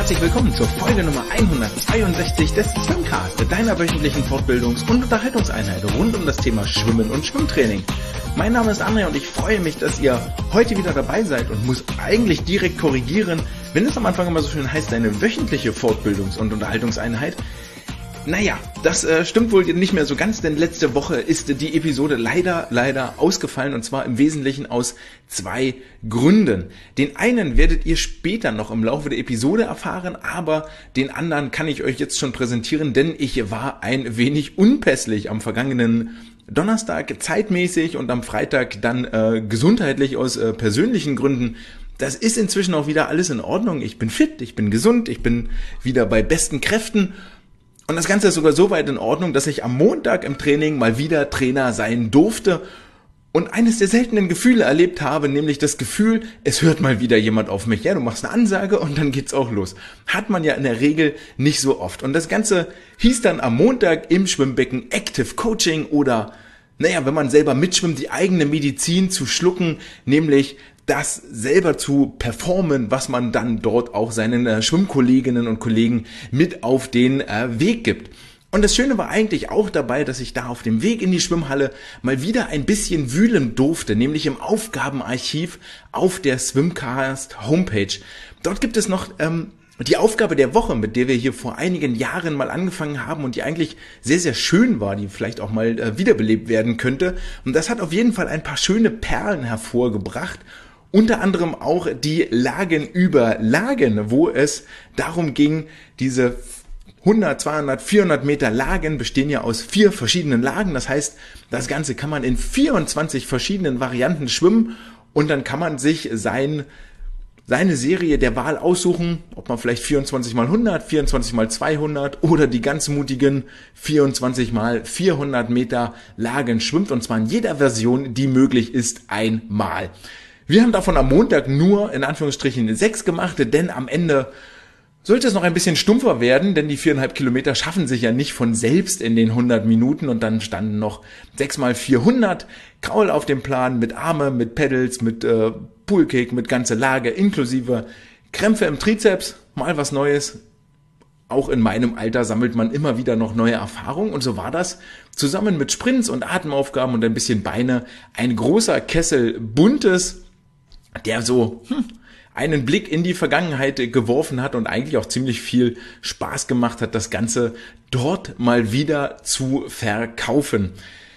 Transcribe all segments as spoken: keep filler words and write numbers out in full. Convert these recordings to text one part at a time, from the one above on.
herzlich willkommen zur Folge Nummer hundertzweiundsechzig des Swimcast, deiner wöchentlichen Fortbildungs- und Unterhaltungseinheit rund um das Thema Schwimmen und Schwimmtraining. Mein Name ist André und ich freue mich, dass ihr heute wieder dabei seid und muss eigentlich direkt korrigieren, wenn es am Anfang immer so schön heißt, deine wöchentliche Fortbildungs- und Unterhaltungseinheit. Naja, das äh, stimmt wohl nicht mehr so ganz, denn letzte Woche ist die Episode leider, leider ausgefallen und zwar im Wesentlichen aus zwei Gründen. Den einen werdet ihr später noch im Laufe der Episode erfahren, aber den anderen kann ich euch jetzt schon präsentieren, denn ich war ein wenig unpässlich am vergangenen Donnerstag zeitmäßig und am Freitag dann äh, gesundheitlich aus äh, persönlichen Gründen. Das ist inzwischen auch wieder alles in Ordnung. Ich bin fit, ich bin gesund, ich bin wieder bei besten Kräften. Und das Ganze ist sogar so weit in Ordnung, dass ich am Montag im Training mal wieder Trainer sein durfte und eines der seltenen Gefühle erlebt habe, nämlich das Gefühl, es hört mal wieder jemand auf mich. Ja, du machst eine Ansage und dann geht's auch los. Hat man ja in der Regel nicht so oft. Und das Ganze hieß dann am Montag im Schwimmbecken Active Coaching oder, naja, wenn man selber mitschwimmt, die eigene Medizin zu schlucken, nämlich das selber zu performen, was man dann dort auch seinen äh, Schwimmkolleginnen und Kollegen mit auf den äh, Weg gibt. Und das Schöne war eigentlich auch dabei, dass ich da auf dem Weg in die Schwimmhalle mal wieder ein bisschen wühlen durfte, nämlich im Aufgabenarchiv auf der Swimcast Homepage. Dort gibt es noch ähm, die Aufgabe der Woche, mit der wir hier vor einigen Jahren mal angefangen haben und die eigentlich sehr, sehr schön war, die vielleicht auch mal äh, wiederbelebt werden könnte. Und das hat auf jeden Fall ein paar schöne Perlen hervorgebracht. Unter anderem auch die Lagen über Lagen, wo es darum ging, diese hundert, zweihundert, vierhundert Meter Lagen bestehen ja aus vier verschiedenen Lagen. Das heißt, das Ganze kann man in vierundzwanzig verschiedenen Varianten schwimmen und dann kann man sich sein, seine Serie der Wahl aussuchen, ob man vielleicht vierundzwanzig mal hundert, vierundzwanzig mal zweihundert oder die ganz mutigen vierundzwanzig mal vierhundert Meter Lagen schwimmt und zwar in jeder Version, die möglich ist, einmal. Wir haben davon am Montag nur, in Anführungsstrichen, sechs gemacht, denn am Ende sollte es noch ein bisschen stumpfer werden, denn die viereinhalb Kilometer schaffen sich ja nicht von selbst in den hundert Minuten und dann standen noch sechs mal vierhundert Kraul auf dem Plan mit Arme, mit Pedals, mit äh, Poolkick, mit ganze Lage, inklusive Krämpfe im Trizeps, mal was Neues. Auch in meinem Alter sammelt man immer wieder noch neue Erfahrungen und so war das zusammen mit Sprints und Atemaufgaben und ein bisschen Beine ein großer Kessel Buntes, der so hm, einen Blick in die Vergangenheit geworfen hat und eigentlich auch ziemlich viel Spaß gemacht hat, das Ganze dort mal wieder zu verkaufen.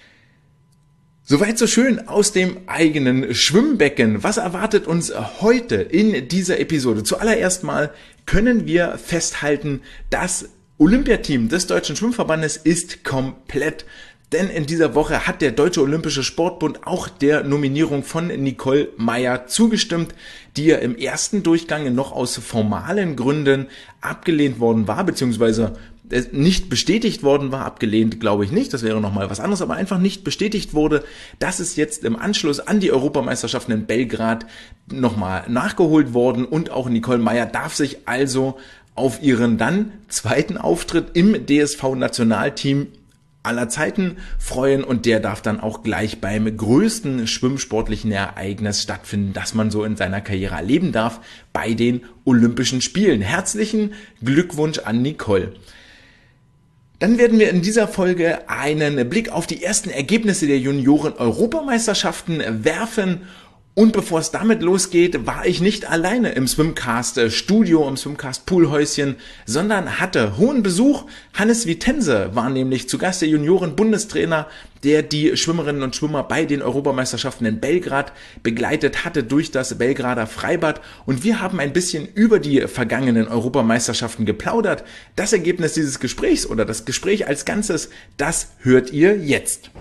Soweit so schön aus dem eigenen Schwimmbecken. Was erwartet uns heute in dieser Episode? Zuallererst mal können wir festhalten, das Olympiateam des Deutschen Schwimmverbandes ist komplett. Denn in dieser Woche hat der Deutsche Olympische Sportbund auch der Nominierung von Nicole Meyer zugestimmt, die ja im ersten Durchgang noch aus formalen Gründen abgelehnt worden war, beziehungsweise nicht bestätigt worden war, abgelehnt glaube ich nicht, das wäre nochmal was anderes, aber einfach nicht bestätigt wurde, dass es jetzt im Anschluss an die Europameisterschaften in Belgrad nochmal nachgeholt worden und auch Nicole Meyer darf sich also auf ihren dann zweiten Auftritt im D S V-Nationalteam aller Zeiten freuen und der darf dann auch gleich beim größten schwimmsportlichen Ereignis stattfinden, das man so in seiner Karriere erleben darf, bei den Olympischen Spielen. Herzlichen Glückwunsch an Nicole. Dann werden wir in dieser Folge einen Blick auf die ersten Ergebnisse der Junioren-Europameisterschaften werfen. Und bevor es damit losgeht, war ich nicht alleine im Swimcast-Studio, im Swimcast-Poolhäuschen, sondern hatte hohen Besuch. Hannes Vitense war nämlich zu Gast, der Junioren-Bundestrainer, der die Schwimmerinnen und Schwimmer bei den Europameisterschaften in Belgrad begleitet hatte durch das Belgrader Freibad. Und wir haben ein bisschen über die vergangenen Europameisterschaften geplaudert. Das Ergebnis dieses Gesprächs oder das Gespräch als Ganzes, das hört ihr jetzt.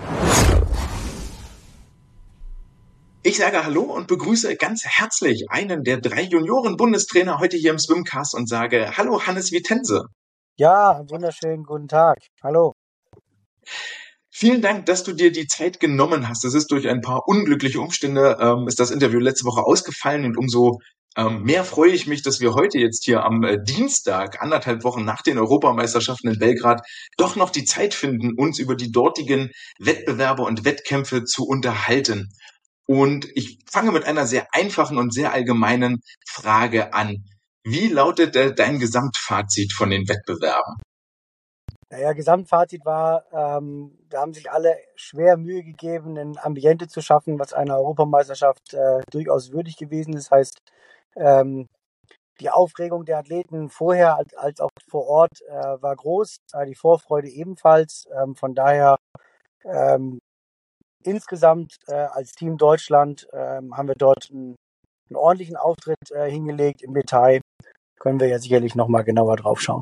Ich sage Hallo und begrüße ganz herzlich einen der drei Junioren-Bundestrainer heute hier im Swimcast und sage Hallo Hannes Vitense. Ja, wunderschönen guten Tag. Hallo. Vielen Dank, dass du dir die Zeit genommen hast. Es ist durch ein paar unglückliche Umstände, ähm, ist das Interview letzte Woche ausgefallen und umso ähm, mehr freue ich mich, dass wir heute jetzt hier am äh, Dienstag, anderthalb Wochen nach den Europameisterschaften in Belgrad, doch noch die Zeit finden, uns über die dortigen Wettbewerbe und Wettkämpfe zu unterhalten. Und ich fange mit einer sehr einfachen und sehr allgemeinen Frage an. Wie lautet äh, dein Gesamtfazit von den Wettbewerben? Naja, Gesamtfazit war, ähm, da haben sich alle schwer Mühe gegeben, ein Ambiente zu schaffen, was einer Europameisterschaft äh, durchaus würdig gewesen ist. Das heißt, ähm, die Aufregung der Athleten vorher als, als auch vor Ort äh, war groß, äh, die Vorfreude ebenfalls. Ähm, von daher ähm, insgesamt äh, als Team Deutschland ähm, haben wir dort einen, einen ordentlichen Auftritt äh, hingelegt. Im Detail können wir ja sicherlich nochmal genauer drauf schauen.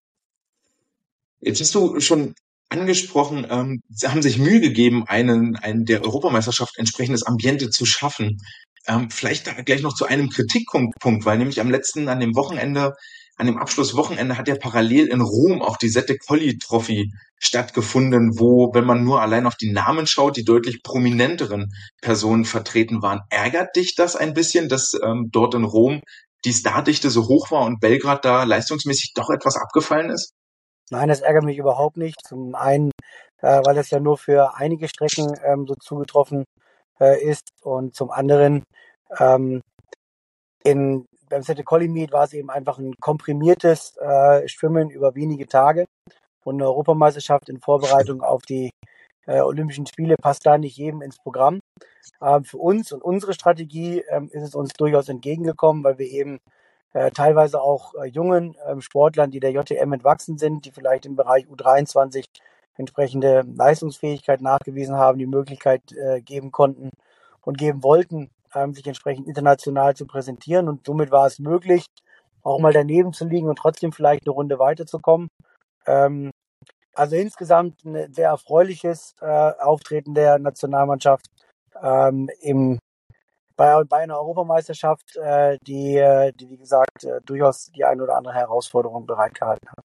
Jetzt hast du schon angesprochen, ähm, sie haben sich Mühe gegeben, einen, einen der Europameisterschaft entsprechendes Ambiente zu schaffen. Ähm, vielleicht da gleich noch zu einem Kritikpunkt, weil nämlich am letzten, an dem Wochenende, an dem Abschlusswochenende hat ja parallel in Rom auch die Sette Colli Trophy stattgefunden, wo, wenn man nur allein auf die Namen schaut, die deutlich prominenteren Personen vertreten waren. Ärgert dich das ein bisschen, dass ähm, dort in Rom die Stardichte so hoch war und Belgrad da leistungsmäßig doch etwas abgefallen ist? Nein, das ärgert mich überhaupt nicht. Zum einen, äh, weil es ja nur für einige Strecken ähm, so zugetroffen äh, ist und zum anderen ähm, in, beim Sette Colli Meet war es eben einfach ein komprimiertes äh, Schwimmen über wenige Tage und eine Europameisterschaft in Vorbereitung auf die äh, Olympischen Spiele passt da nicht jedem ins Programm. Ähm, für uns und unsere Strategie ähm, ist es uns durchaus entgegengekommen, weil wir eben äh, teilweise auch äh, jungen ähm, Sportlern, die der J T M entwachsen sind, die vielleicht im Bereich U dreiundzwanzig entsprechende Leistungsfähigkeit nachgewiesen haben, die Möglichkeit äh, geben konnten und geben wollten, ähm, sich entsprechend international zu präsentieren. Und somit war es möglich, auch mal daneben zu liegen und trotzdem vielleicht eine Runde weiterzukommen. Ähm, also insgesamt ein sehr erfreuliches äh, Auftreten der Nationalmannschaft ähm, im bei, bei einer Europameisterschaft, äh, die, äh, die, wie gesagt, äh, durchaus die eine oder andere Herausforderung bereitgehalten hat.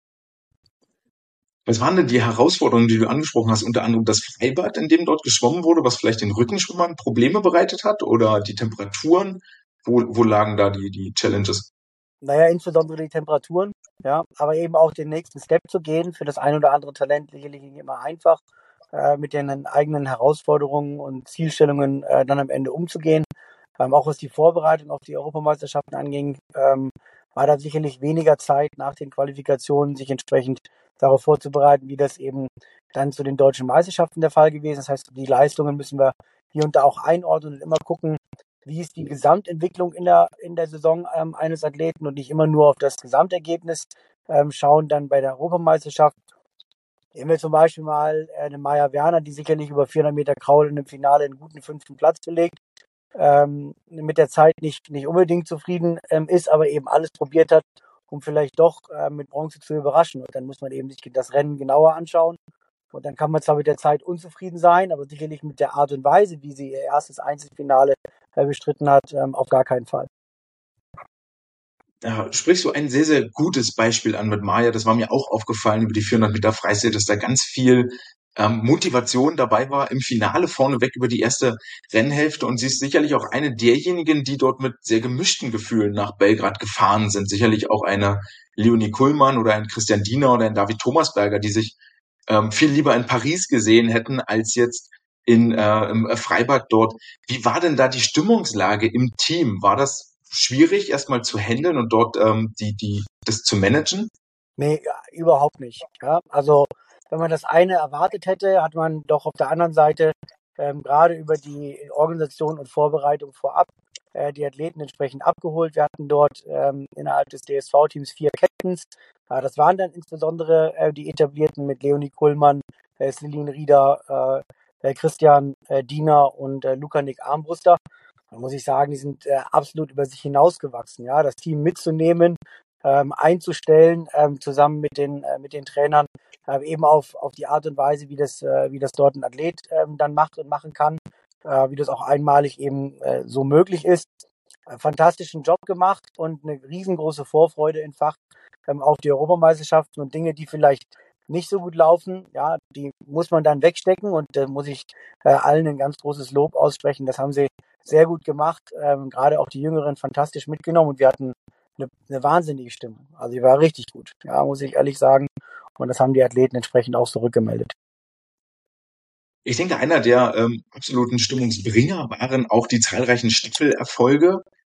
Was waren denn die Herausforderungen, die du angesprochen hast? Unter anderem das Freibad, in dem dort geschwommen wurde, was vielleicht den Rückenschwimmern Probleme bereitet hat? Oder die Temperaturen? Wo, wo lagen da die, die Challenges? Naja, insbesondere die Temperaturen, ja, aber eben auch den nächsten Step zu gehen, für das ein oder andere Talent sicherlich nicht immer einfach, äh, mit den eigenen Herausforderungen und Zielstellungen äh, dann am Ende umzugehen. Ähm, auch was die Vorbereitung auf die Europameisterschaften anging, ähm, war da sicherlich weniger Zeit nach den Qualifikationen, sich entsprechend darauf vorzubereiten, wie das eben dann zu den deutschen Meisterschaften der Fall gewesen ist. Das heißt, die Leistungen müssen wir hier und da auch einordnen und immer gucken, wie ist die Gesamtentwicklung in der, in der Saison ähm, eines Athleten und nicht immer nur auf das Gesamtergebnis ähm, schauen. Dann bei der Europameisterschaft nehmen wir zum Beispiel mal äh, eine Maya Werner, die sicherlich über vierhundert Meter Kraul in dem Finale einen guten fünften Platz belegt, ähm, mit der Zeit nicht, nicht unbedingt zufrieden ähm, ist, aber eben alles probiert hat, um vielleicht doch äh, mit Bronze zu überraschen. Und dann muss man eben sich das Rennen genauer anschauen. Und dann kann man zwar mit der Zeit unzufrieden sein, aber sicherlich mit der Art und Weise, wie sie ihr erstes Einzelfinale äh, bestritten hat, ähm, auf gar keinen Fall. Da sprichst du ein sehr, sehr gutes Beispiel an mit Maya. Das war mir auch aufgefallen über die vierhundert Meter Freistil, dass da ganz viel ähm, Motivation dabei war im Finale vorneweg über die erste Rennhälfte. Und sie ist sicherlich auch eine derjenigen, die dort mit sehr gemischten Gefühlen nach Belgrad gefahren sind. Sicherlich auch eine Leonie Kuhlmann oder ein Christian Diener oder ein David Thomasberger, die sich ähm, viel lieber in Paris gesehen hätten, als jetzt in äh, im Freibad dort. Wie war denn da die Stimmungslage im Team? War das schwierig, erstmal zu handeln und dort ähm, die, die, das zu managen? Nee, ja, überhaupt nicht. Ja, also wenn man das eine erwartet hätte, hat man doch auf der anderen Seite ähm, gerade über die Organisation und Vorbereitung vorab äh, die Athleten entsprechend abgeholt. Wir hatten dort ähm, innerhalb des D S V-Teams vier Captains. Äh, das waren dann insbesondere äh, die etablierten mit Leonie Kuhlmann, äh, Celine Rieder, äh, Christian äh, Diener und äh, Luca-Nick Armbruster. Da muss ich sagen, die sind äh, absolut über sich hinausgewachsen. Ja, das Team mitzunehmen, ähm, einzustellen, ähm, zusammen mit den äh, mit den Trainern, äh, eben auf auf die Art und Weise, wie das äh, wie das dort ein Athlet ähm, dann macht und machen kann, äh, wie das auch einmalig eben äh, so möglich ist. Äh, fantastischen Job gemacht und eine riesengroße Vorfreude entfacht ähm, auf die Europameisterschaften und Dinge, die vielleicht nicht so gut laufen, ja, die muss man dann wegstecken und da äh, muss ich äh, allen ein ganz großes Lob aussprechen. Das haben sie sehr gut gemacht, ähm, gerade auch die Jüngeren fantastisch mitgenommen und wir hatten eine, eine wahnsinnige Stimmung. Also die war richtig gut, ja, muss ich ehrlich sagen. Und das haben die Athleten entsprechend auch zurückgemeldet. Ich denke, einer der ähm, absoluten Stimmungsbringer waren auch die zahlreichen Staffelerfolge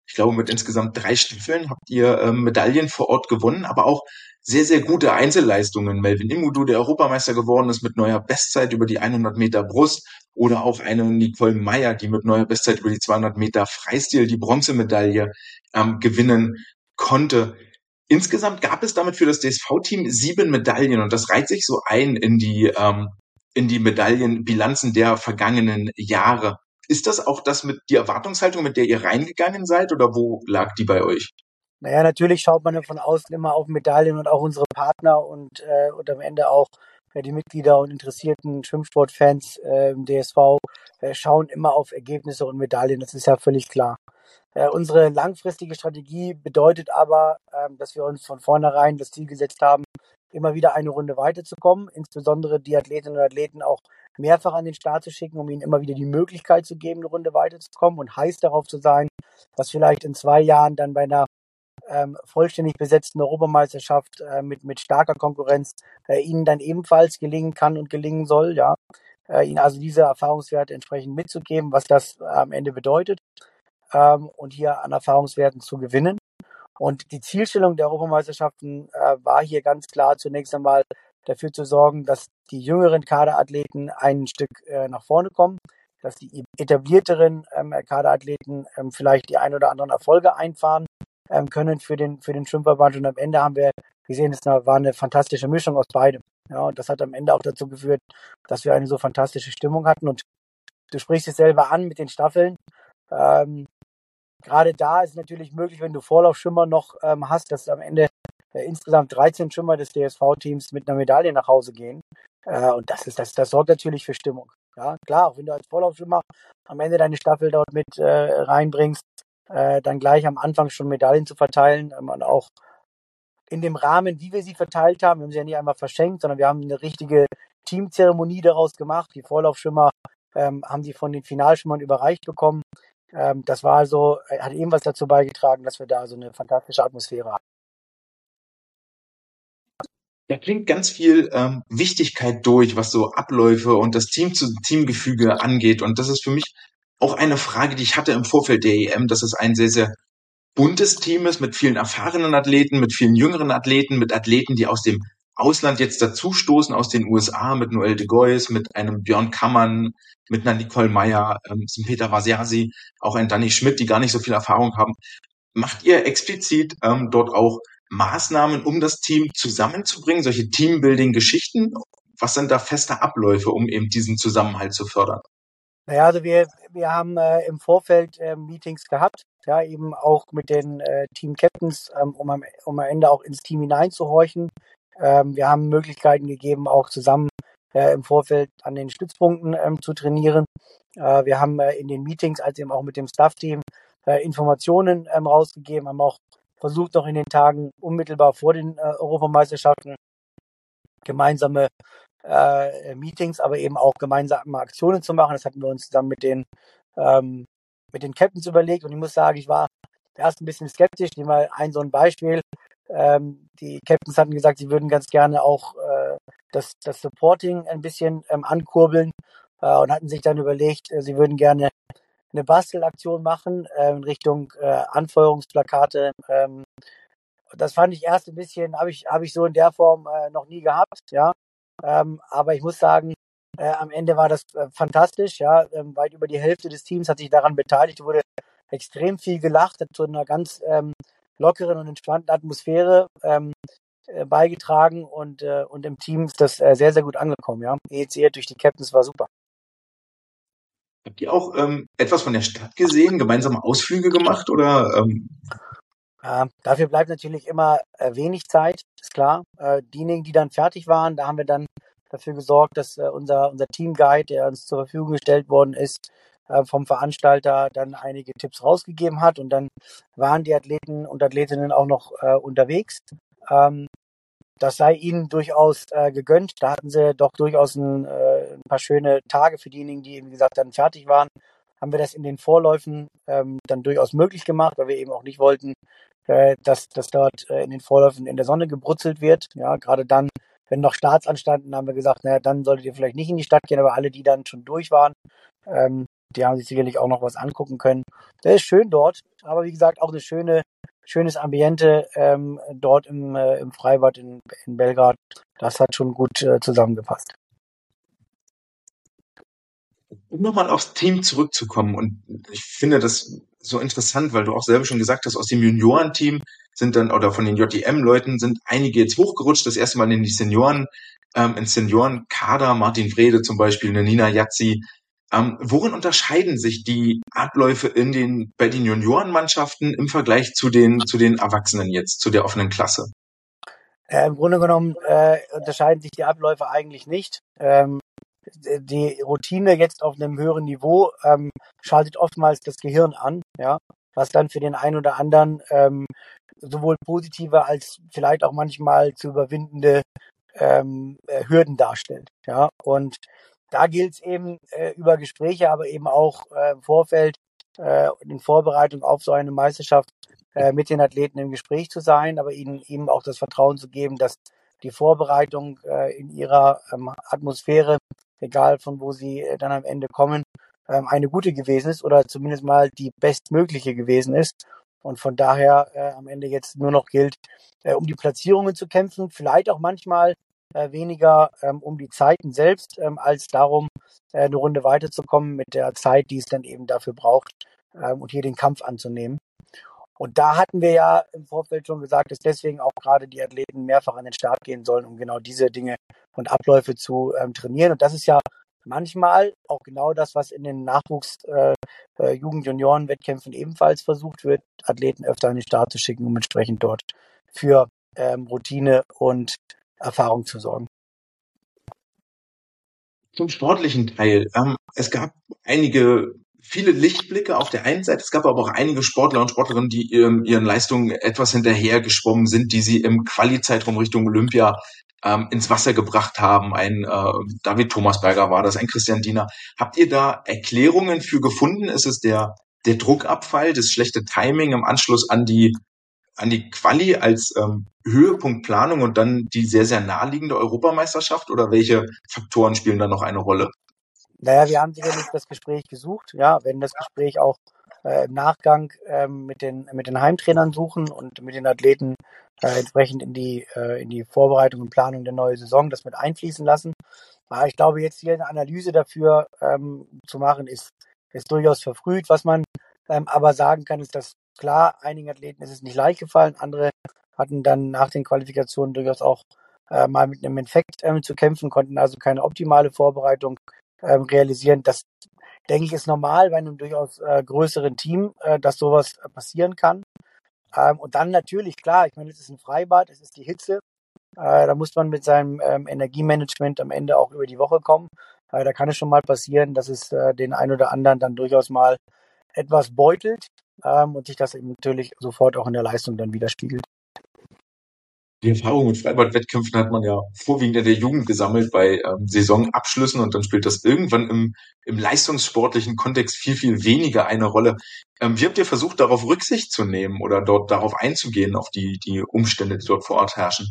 Ich glaube, mit insgesamt drei Staffeln habt ihr ähm, Medaillen vor Ort gewonnen, aber auch sehr, sehr gute Einzelleistungen. Melvin Immodu, der Europameister geworden ist mit neuer Bestzeit über die hundert Meter Brust, oder auch eine Nicole Meyer, die mit neuer Bestzeit über die zweihundert Meter Freistil die Bronzemedaille ähm, gewinnen konnte. Insgesamt gab es damit für das D S V-Team sieben Medaillen, und das reiht sich so ein in die ähm, in die Medaillenbilanzen der vergangenen Jahre. Ist das auch das mit die Erwartungshaltung, mit der ihr reingegangen seid, oder wo lag die bei euch? Naja, natürlich schaut man ja von außen immer auf Medaillen und auch unsere Partner und, äh, und am Ende auch äh, die Mitglieder und interessierten Schwimmsportfans äh, im D S V äh, schauen immer auf Ergebnisse und Medaillen, das ist ja völlig klar. Äh, unsere langfristige Strategie bedeutet aber, ähm, dass wir uns von vornherein das Ziel gesetzt haben, immer wieder eine Runde weiterzukommen, insbesondere die Athletinnen und Athleten auch mehrfach an den Start zu schicken, um ihnen immer wieder die Möglichkeit zu geben, eine Runde weiterzukommen und heiß darauf zu sein, dass vielleicht in zwei Jahren dann bei einer ähm, vollständig besetzten Europameisterschaft äh, mit, mit starker Konkurrenz äh, ihnen dann ebenfalls gelingen kann und gelingen soll, ja. Äh, ihnen also diese Erfahrungswerte entsprechend mitzugeben, was das äh, am Ende bedeutet, ähm, und hier an Erfahrungswerten zu gewinnen. Und die Zielstellung der Europameisterschaften äh, war hier ganz klar zunächst einmal dafür zu sorgen, dass die jüngeren Kaderathleten ein Stück äh, nach vorne kommen, dass die etablierteren ähm, Kaderathleten ähm, vielleicht die ein oder anderen Erfolge einfahren ähm, können für den, für den Schwimmverband. Und am Ende haben wir gesehen, es war eine fantastische Mischung aus beidem. Ja, und das hat am Ende auch dazu geführt, dass wir eine so fantastische Stimmung hatten. Und du sprichst es selber an mit den Staffeln. Ähm, Gerade da ist es natürlich möglich, wenn du Vorlaufschwimmer noch ähm, hast, dass am Ende äh, insgesamt dreizehn Schwimmer des D S V-Teams mit einer Medaille nach Hause gehen. Äh, und das ist das, das sorgt natürlich für Stimmung. Ja, klar, auch wenn du als Vorlaufschwimmer am Ende deine Staffel dort mit äh, reinbringst, äh, dann gleich am Anfang schon Medaillen zu verteilen, ähm, und auch in dem Rahmen, wie wir sie verteilt haben, wir haben sie ja nicht einmal verschenkt, sondern wir haben eine richtige Teamzeremonie daraus gemacht. Die Vorlaufschwimmer ähm, haben die von den Finalschwimmern überreicht bekommen. Ähm, das war also, hat ebenfalls dazu beigetragen, dass wir da so eine fantastische Atmosphäre haben. Da klingt ganz viel ähm, Wichtigkeit durch, was so Abläufe und das Team zu Teamgefüge angeht. Und das ist für mich auch eine Frage, die ich hatte im Vorfeld der E M, dass es ein sehr, sehr buntes Team ist mit vielen erfahrenen Athleten, mit vielen jüngeren Athleten, mit Athleten, die aus dem Ausland jetzt dazustoßen, aus den U S A, mit Noel de Gois, mit einem Björn Kammann, mit einer Nicole Meyer, ähm, Peter Vasiasi, auch ein Danny Schmidt, die gar nicht so viel Erfahrung haben. Macht ihr explizit ähm, dort auch Maßnahmen, um das Team zusammenzubringen, solche Teambuilding-Geschichten? Was sind da feste Abläufe, um eben diesen Zusammenhalt zu fördern? Naja, also wir, wir haben äh, im Vorfeld äh, Meetings gehabt, ja, eben auch mit den äh, Team-Captains, ähm, um, am, um am Ende auch ins Team hineinzuhorchen. Ähm, wir haben Möglichkeiten gegeben, auch zusammen äh, im Vorfeld an den Stützpunkten ähm, zu trainieren. Äh, wir haben äh, in den Meetings, als eben auch mit dem Staff-Team, äh, Informationen ähm, rausgegeben, haben auch versucht, noch in den Tagen unmittelbar vor den äh, Europameisterschaften gemeinsame äh, Meetings, aber eben auch gemeinsame Aktionen zu machen. Das hatten wir uns zusammen mit den ähm, mit den Captains überlegt, und ich muss sagen, ich war erst ein bisschen skeptisch. Nehmen wir mal ein so ein Beispiel. Ähm, die Captains hatten gesagt, sie würden ganz gerne auch äh, das, das Supporting ein bisschen ähm, ankurbeln, äh, und hatten sich dann überlegt, äh, sie würden gerne eine Bastelaktion machen äh, in Richtung äh, Anfeuerungsplakate. Ähm, das fand ich erst ein bisschen, habe ich, habe ich so in der Form äh, noch nie gehabt, ja. Ähm, aber ich muss sagen, äh, am Ende war das äh, fantastisch, ja. Ähm, weit über die Hälfte des Teams hat sich daran beteiligt, wurde extrem viel gelacht, hat zu einer ganz ähm, lockeren und entspannten Atmosphäre ähm, äh, beigetragen, und, äh, und im Team ist das äh, sehr, sehr gut angekommen, ja. E E C durch die Captains war super. Habt ihr auch ähm, etwas von der Stadt gesehen, gemeinsame Ausflüge gemacht, oder? Ähm Ja, dafür bleibt natürlich immer äh, wenig Zeit, ist klar. Äh, diejenigen, die dann fertig waren, da haben wir dann dafür gesorgt, dass äh, unser, unser Teamguide, der uns zur Verfügung gestellt worden ist, äh, vom Veranstalter dann einige Tipps rausgegeben hat, und dann waren die Athleten und Athletinnen auch noch äh, unterwegs. Ähm, das sei ihnen durchaus äh, gegönnt. Da hatten sie doch durchaus ein, äh, ein paar schöne Tage für diejenigen, die, wie gesagt, dann fertig waren. Haben wir das in den Vorläufen ähm, dann durchaus möglich gemacht, weil wir eben auch nicht wollten, äh, dass, dass dort äh, in den Vorläufen in der Sonne gebrutzelt wird. Ja, gerade dann, wenn noch Starts anstanden, haben wir gesagt, naja, dann solltet ihr vielleicht nicht in die Stadt gehen, aber alle, die dann schon durch waren, ähm, die haben sich sicherlich auch noch was angucken können. Das ist schön dort, aber wie gesagt, auch eine schöne, schönes Ambiente ähm, dort im, äh, im Freibad in, in Belgrad. Das hat schon gut äh, zusammengepasst. Um nochmal aufs Team zurückzukommen, und ich finde das so interessant, weil du auch selber schon gesagt hast, aus dem Juniorenteam sind dann, oder von den J D M-Leuten sind einige jetzt hochgerutscht, das erste Mal in die Senioren, ähm, ins Seniorenkader, Martin Wrede zum Beispiel, eine Nina Jazzi. Ähm, worin unterscheiden sich die Abläufe in den, bei den Juniorenmannschaften im Vergleich zu den, zu den Erwachsenen jetzt, zu der offenen Klasse? Äh, Im Grunde genommen äh, unterscheiden sich die Abläufe eigentlich nicht. Ähm, die Routine jetzt auf einem höheren Niveau ähm, schaltet oftmals das Gehirn an, ja, was dann für den einen oder anderen ähm, sowohl positive als vielleicht auch manchmal zu überwindende ähm, äh, Hürden darstellt, ja. Und da gilt es eben äh, über Gespräche, aber eben auch äh, im Vorfeld äh, in Vorbereitung auf so eine Meisterschaft äh, mit den Athleten im Gespräch zu sein, aber ihnen eben auch das Vertrauen zu geben, dass die Vorbereitung äh, in ihrer ähm, Atmosphäre, egal von wo sie äh, dann am Ende kommen, ähm, eine gute gewesen ist oder zumindest mal die bestmögliche gewesen ist. Und von daher äh, am Ende jetzt nur noch gilt, äh, um die Platzierungen zu kämpfen, vielleicht auch manchmal äh, weniger ähm, um die Zeiten selbst, ähm, als darum, äh, eine Runde weiterzukommen mit der Zeit, die es dann eben dafür braucht, ähm, und hier den Kampf anzunehmen. Und da hatten wir ja im Vorfeld schon gesagt, dass deswegen auch gerade die Athleten mehrfach an den Start gehen sollen, um genau diese Dinge und Abläufe zu ähm, trainieren. Und das ist ja manchmal auch genau das, was in den Nachwuchs äh, äh, Jugend-Junioren-Wettkämpfen ebenfalls versucht wird, Athleten öfter an den Start zu schicken, um entsprechend dort für ähm, Routine und Erfahrung zu sorgen. Zum sportlichen Teil. Ähm, es gab einige, viele Lichtblicke auf der einen Seite. Es gab aber auch einige Sportler und Sportlerinnen, die ihren, ihren Leistungen etwas hinterhergeschwommen sind, die sie im Quali-Zeitraum Richtung Olympia ähm, ins Wasser gebracht haben. Ein äh, David Thomasberger war das, ein Christian Diener. Habt ihr da Erklärungen für gefunden? Ist es der, der Druckabfall, das schlechte Timing im Anschluss an die an die Quali als ähm, Höhepunkt Planung und dann die sehr, sehr naheliegende Europameisterschaft, oder welche Faktoren spielen da noch eine Rolle? Naja, wir haben sicherlich das Gespräch gesucht, ja, wenn das Gespräch auch äh, im Nachgang ähm, mit den mit den Heimtrainern suchen und mit den Athleten äh, entsprechend in die äh, in die Vorbereitung und Planung der neuen Saison das mit einfließen lassen. Aber ich glaube, jetzt hier eine Analyse dafür ähm, zu machen, ist ist durchaus verfrüht. Was man ähm, aber sagen kann, ist, dass klar, einigen Athleten ist es nicht leicht gefallen, andere hatten dann nach den Qualifikationen durchaus auch äh, mal mit einem Infekt ähm, zu kämpfen, konnten also keine optimale Vorbereitung ähm, realisieren. Das, denke ich, ist normal bei einem durchaus äh, größeren Team, äh, dass sowas äh, passieren kann. Ähm, und dann natürlich, klar, ich meine, es ist ein Freibad, es ist die Hitze. Äh, da muss man mit seinem ähm, Energiemanagement am Ende auch über die Woche kommen. Äh, da kann es schon mal passieren, dass es äh, den einen oder anderen dann durchaus mal etwas beutelt ähm, und sich das eben natürlich sofort auch in der Leistung dann widerspiegelt. Die Erfahrung mit Freibad-Wettkämpfen hat man ja vorwiegend in der Jugend gesammelt bei ähm, Saisonabschlüssen, und dann spielt das irgendwann im, im leistungssportlichen Kontext viel, viel weniger eine Rolle. Ähm, wie habt ihr versucht, darauf Rücksicht zu nehmen oder dort darauf einzugehen, auf die, die Umstände, die dort vor Ort herrschen?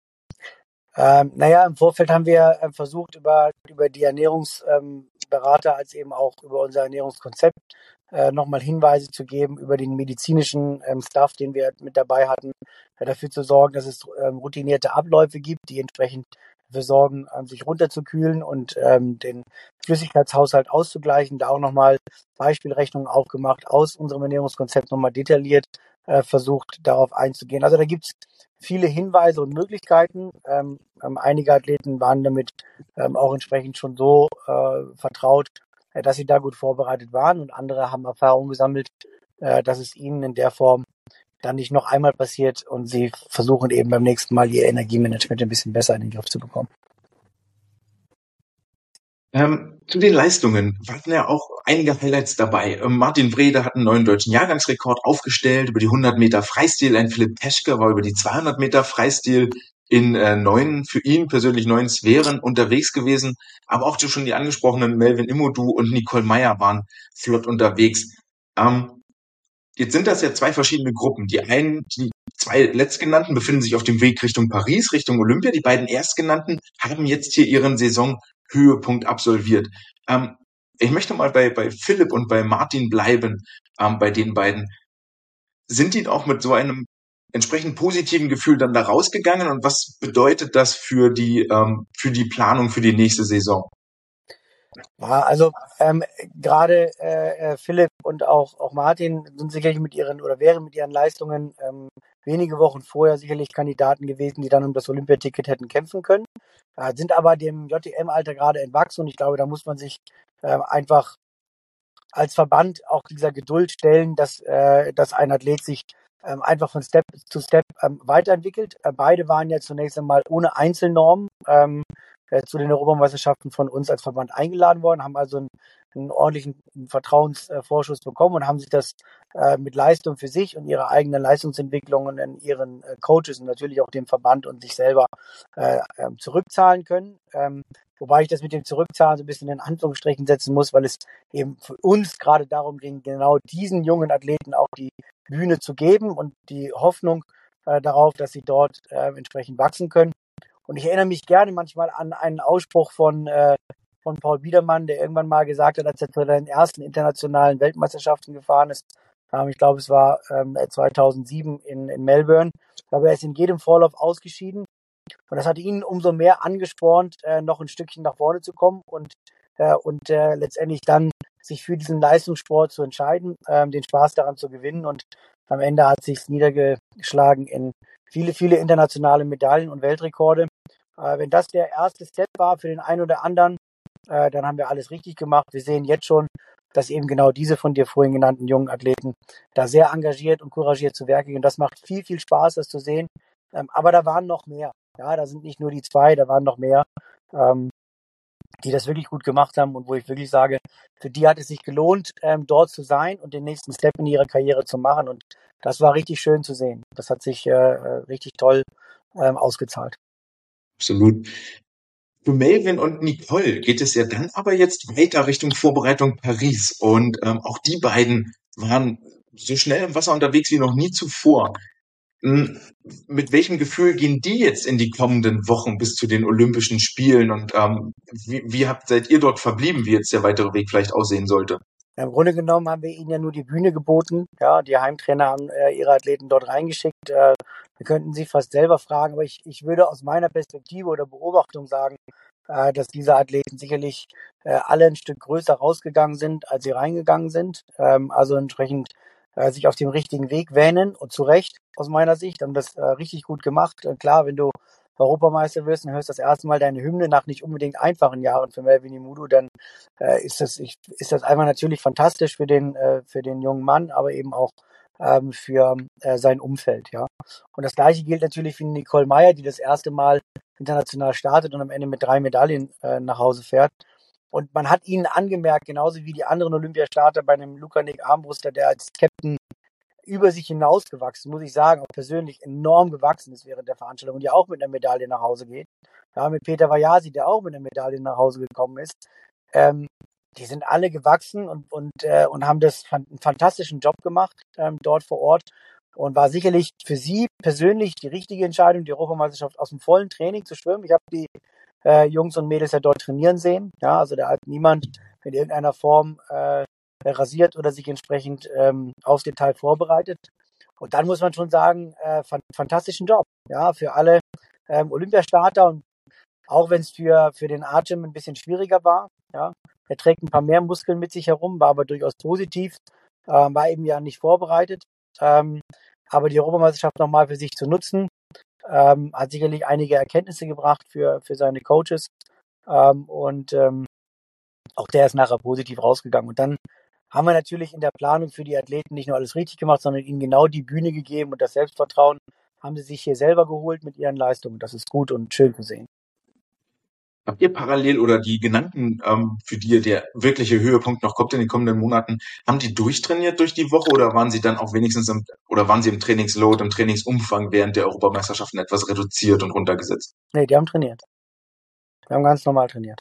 Ähm, naja, im Vorfeld haben wir äh, versucht, über, über die Ernährungsberater ähm, als eben auch über unser Ernährungskonzept äh, nochmal Hinweise zu geben, über den medizinischen ähm, Staff, den wir mit dabei hatten, äh, dafür zu sorgen, dass es ähm, routinierte Abläufe gibt, die entsprechend dafür sorgen, ähm, sich runterzukühlen und ähm, den Flüssigkeitshaushalt auszugleichen. Da auch nochmal Beispielrechnungen aufgemacht, aus unserem Ernährungskonzept nochmal detailliert äh, versucht, darauf einzugehen. Also da gibt's viele Hinweise und Möglichkeiten. Ähm, ähm, einige Athleten waren damit ähm, auch entsprechend schon so äh, vertraut, äh, dass sie da gut vorbereitet waren, und andere haben Erfahrung gesammelt, äh, dass es ihnen in der Form dann nicht noch einmal passiert, und sie versuchen eben beim nächsten Mal ihr Energiemanagement ein bisschen besser in den Griff zu bekommen. Ähm, zu den Leistungen waren ja auch einige Highlights dabei. Ähm, Martin Wrede hat einen neuen deutschen Jahrgangsrekord aufgestellt über die hundert Meter Freistil. Ein Philipp Peschke war über die zweihundert Meter Freistil in äh, neun, für ihn persönlich neun Sphären unterwegs gewesen. Aber auch schon die angesprochenen Melvin Imodu und Nicole Meyer waren flott unterwegs. Ähm, jetzt sind das ja zwei verschiedene Gruppen. Die einen, die zwei Letztgenannten befinden sich auf dem Weg Richtung Paris, Richtung Olympia. Die beiden Erstgenannten haben jetzt hier ihren Saisonhöhepunkt absolviert. Ähm, ich möchte mal bei, bei Philipp und bei Martin bleiben, ähm, bei den beiden. Sind die auch mit so einem entsprechend positiven Gefühl dann da rausgegangen und was bedeutet das für die, ähm, für die Planung für die nächste Saison? Ja, also ähm, gerade äh, äh, Philipp und auch, auch Martin sind sicherlich mit ihren oder wären mit ihren Leistungen ähm, wenige Wochen vorher sicherlich Kandidaten gewesen, die dann um das Olympiaticket hätten kämpfen können, äh, sind aber dem J T M-Alter gerade entwachsen und ich glaube, da muss man sich äh, einfach als Verband auch dieser Geduld stellen, dass, äh, dass ein Athlet sich ähm, einfach von Step zu Step ähm, weiterentwickelt. Äh, beide waren ja zunächst einmal ohne Einzelnorm ähm, äh, zu den Europameisterschaften von uns als Verband eingeladen worden, haben also einen, einen ordentlichen Vertrauensvorschuss bekommen und haben sich das äh, mit Leistung für sich und ihre eigene Leistungsentwicklung und in ihren äh, Coaches und natürlich auch dem Verband und sich selber äh, äh, zurückzahlen können. Ähm, wobei ich das mit dem Zurückzahlen so ein bisschen in Anführungsstrichen setzen muss, weil es eben für uns gerade darum ging, genau diesen jungen Athleten auch die Bühne zu geben und die Hoffnung äh, darauf, dass sie dort äh, entsprechend wachsen können. Und ich erinnere mich gerne manchmal an einen Ausspruch von, äh, von Paul Biedermann, der irgendwann mal gesagt hat, als er zu den ersten internationalen Weltmeisterschaften gefahren ist, ähm, ich glaube, es war ähm, zweitausendsieben in, in Melbourne, aber er ist in jedem Vorlauf ausgeschieden. Und das hat ihn umso mehr angespornt, äh, noch ein Stückchen nach vorne zu kommen und, äh, und äh, letztendlich dann sich für diesen Leistungssport zu entscheiden, ähm, den Spaß daran zu gewinnen. Und am Ende hat sich's niedergeschlagen in viele, viele internationale Medaillen und Weltrekorde. Äh, wenn das der erste Step war für den einen oder anderen, äh, dann haben wir alles richtig gemacht. Wir sehen jetzt schon, dass eben genau diese von dir vorhin genannten jungen Athleten da sehr engagiert und couragiert zu Werke gehen. Und das macht viel, viel Spaß, das zu sehen. Ähm, aber da waren noch mehr. Ja, da sind nicht nur die zwei, da waren noch mehr, ähm, die das wirklich gut gemacht haben und wo ich wirklich sage, für die hat es sich gelohnt, ähm, dort zu sein und den nächsten Step in ihrer Karriere zu machen. Und das war richtig schön zu sehen. Das hat sich äh, richtig toll ähm, ausgezahlt. Absolut. Für Melvin und Nicole geht es ja dann aber jetzt weiter Richtung Vorbereitung Paris. Und ähm, auch die beiden waren so schnell im Wasser unterwegs wie noch nie zuvor. Hm, Mit welchem Gefühl gehen die jetzt in die kommenden Wochen bis zu den Olympischen Spielen? Und ähm, wie, wie habt, seid ihr dort verblieben, wie jetzt der weitere Weg vielleicht aussehen sollte? Ja, im Grunde genommen haben wir ihnen ja nur die Bühne geboten. Ja, die Heimtrainer haben äh, ihre Athleten dort reingeschickt. Äh, wir könnten sie fast selber fragen, aber ich, ich würde aus meiner Perspektive oder Beobachtung sagen, äh, dass diese Athleten sicherlich äh, alle ein Stück größer rausgegangen sind, als sie reingegangen sind. Ähm, also entsprechend äh, sich auf dem richtigen Weg wähnen und zu Recht aus meiner Sicht haben das äh, richtig gut gemacht. Und klar, wenn du Europameister wirst und hörst das erste Mal deine Hymne nach nicht unbedingt einfachen Jahren für Melvin Imudu, dann äh, ist das ich, ist das einmal natürlich fantastisch für den äh, für den jungen Mann, aber eben auch ähm, für äh, sein Umfeld, ja. Und das Gleiche gilt natürlich für Nicole Meyer, die das erste Mal international startet und am Ende mit drei Medaillen äh, nach Hause fährt. Und man hat ihnen angemerkt, genauso wie die anderen Olympiastarter bei einem Luka-Nick Armbruster, der als Captain über sich hinausgewachsen, muss ich sagen, auch persönlich enorm gewachsen ist während der Veranstaltung und ja auch mit einer Medaille nach Hause geht. Ja, mit Peter Vajasi, der auch mit einer Medaille nach Hause gekommen ist. Ähm, die sind alle gewachsen und, und, äh, und haben das einen fantastischen Job gemacht ähm, dort vor Ort und war sicherlich für sie persönlich die richtige Entscheidung, die Europameisterschaft aus dem vollen Training zu schwimmen. Ich habe die äh, Jungs und Mädels ja dort trainieren sehen. Ja, also da hat niemand in irgendeiner Form äh, rasiert oder sich entsprechend ähm, aufs Detail vorbereitet. Und dann muss man schon sagen, äh, fantastischen Job, ja, für alle ähm, Olympiastarter und auch wenn es für, für den Artem ein bisschen schwieriger war, ja. Er trägt ein paar mehr Muskeln mit sich herum, war aber durchaus positiv, äh, war eben ja nicht vorbereitet. Ähm, aber die Europameisterschaft nochmal für sich zu nutzen, ähm, hat sicherlich einige Erkenntnisse gebracht für, für seine Coaches. Ähm, und ähm, auch der ist nachher positiv rausgegangen. Und dann haben wir natürlich in der Planung für die Athleten nicht nur alles richtig gemacht, sondern ihnen genau die Bühne gegeben und das Selbstvertrauen haben sie sich hier selber geholt mit ihren Leistungen. Das ist gut und schön zu sehen. Habt ihr parallel oder die genannten, ähm, für die der wirkliche Höhepunkt noch kommt in den kommenden Monaten, haben die durchtrainiert durch die Woche oder waren sie dann auch wenigstens im, oder waren sie im Trainingsload, im Trainingsumfang während der Europameisterschaften etwas reduziert und runtergesetzt? Nee, die haben trainiert. Die haben ganz normal trainiert.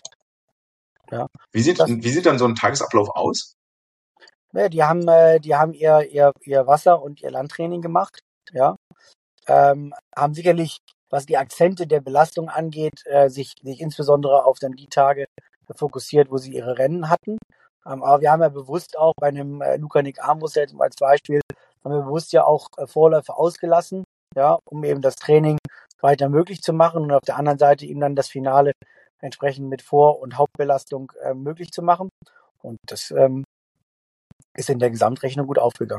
Ja. Wie sieht, Das, wie sieht dann so ein Tagesablauf aus? ja, die haben, äh, die haben ihr, ihr, ihr Wasser- und ihr Landtraining gemacht. Ja. Ähm, haben sicherlich, was die Akzente der Belastung angeht, äh, sich, sich insbesondere auf dann die Tage fokussiert, wo sie ihre Rennen hatten. Ähm, aber wir haben ja bewusst auch bei einem äh, Luka Nick Armbruster jetzt mal als Beispiel, haben wir bewusst ja auch äh, Vorläufe ausgelassen, ja, um eben das Training weiter möglich zu machen und auf der anderen Seite ihm dann das Finale entsprechend mit Vor- und Hauptbelastung äh, möglich zu machen. Und das ähm, ist in der Gesamtrechnung gut aufgegangen.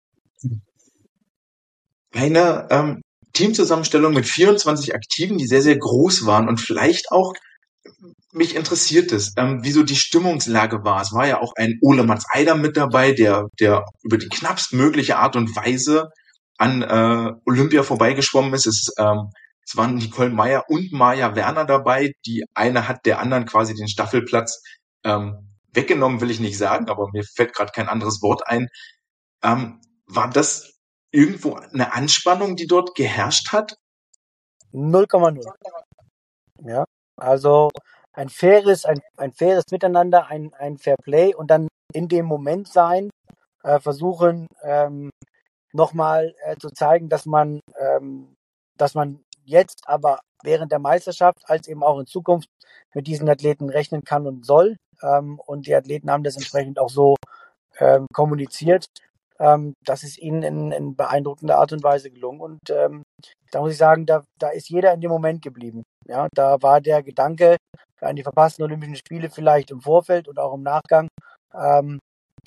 Eine ähm, Teamzusammenstellung mit vierundzwanzig Aktiven, die sehr, sehr groß waren und vielleicht auch, mich interessiert es, ähm, wie so die Stimmungslage war. Es war ja auch ein Ole Mats Eider mit dabei, der, der über die knappstmögliche Art und Weise an äh, Olympia vorbeigeschwommen ist. Es, ähm, es waren Nicole Meyer und Maja Werner dabei. Die eine hat der anderen quasi den Staffelplatz ähm, weggenommen, will ich nicht sagen, aber mir fällt gerade kein anderes Wort ein. Ähm, war das irgendwo eine Anspannung, die dort geherrscht hat? null Komma null. Ja, also ein faires, ein, ein faires Miteinander, ein, ein Fair Play und dann in dem Moment sein, äh, versuchen ähm, nochmal äh, zu zeigen, dass man, ähm, dass man jetzt, aber während der Meisterschaft als eben auch in Zukunft mit diesen Athleten rechnen kann und soll. Ähm, und die Athleten haben das entsprechend auch so ähm, kommuniziert. Ähm, das ist ihnen in, in beeindruckender Art und Weise gelungen. Und ähm, da muss ich sagen, da, da ist jeder in dem Moment geblieben. Ja, da war der Gedanke an die verpassten Olympischen Spiele vielleicht im Vorfeld und auch im Nachgang. Ähm,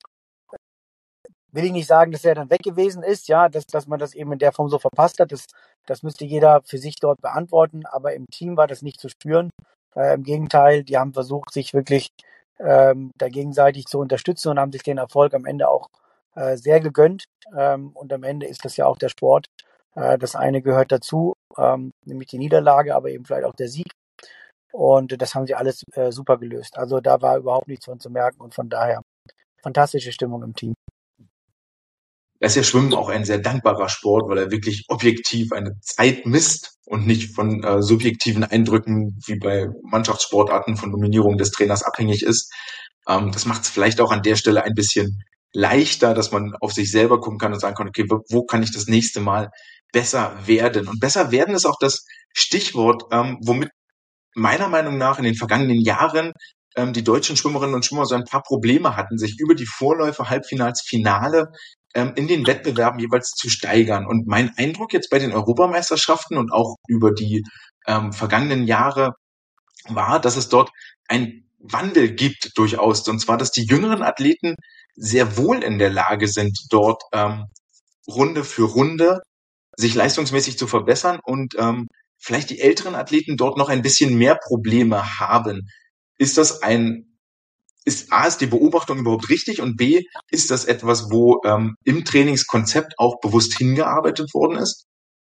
will ich nicht sagen, dass er dann weg gewesen ist, ja, dass, dass man das eben in der Form so verpasst hat. Das, das müsste jeder für sich dort beantworten. Aber im Team war das nicht zu spüren. Äh, Im Gegenteil, die haben versucht, sich wirklich ähm, da gegenseitig zu unterstützen und haben sich den Erfolg am Ende auch äh, sehr gegönnt. Ähm, und am Ende ist das ja auch der Sport. Äh, das eine gehört dazu, ähm, nämlich die Niederlage, aber eben vielleicht auch der Sieg. Und das haben sie alles äh, super gelöst. Also da war überhaupt nichts von zu merken und von daher fantastische Stimmung im Team. Da ist ja Schwimmen auch ein sehr dankbarer Sport, weil er wirklich objektiv eine Zeit misst und nicht von äh, subjektiven Eindrücken wie bei Mannschaftssportarten von Nominierung des Trainers abhängig ist. Ähm, das macht es vielleicht auch an der Stelle ein bisschen leichter, dass man auf sich selber gucken kann und sagen kann, okay, wo, wo kann ich das nächste Mal besser werden? Und besser werden ist auch das Stichwort, ähm, womit meiner Meinung nach in den vergangenen Jahren ähm, die deutschen Schwimmerinnen und Schwimmer so ein paar Probleme hatten, sich über die Vorläufe, Halbfinals, Finale ähm, in den Wettbewerben jeweils zu steigern. Und mein Eindruck jetzt bei den Europameisterschaften und auch über die ähm, vergangenen Jahre war, dass es dort einen Wandel gibt durchaus. Und zwar, dass die jüngeren Athleten sehr wohl in der Lage sind, dort ähm, Runde für Runde sich leistungsmäßig zu verbessern und ähm, vielleicht die älteren Athleten dort noch ein bisschen mehr Probleme haben. Ist das ein, ist A, ist die Beobachtung überhaupt richtig und B, ist das etwas, wo ähm, im Trainingskonzept auch bewusst hingearbeitet worden ist?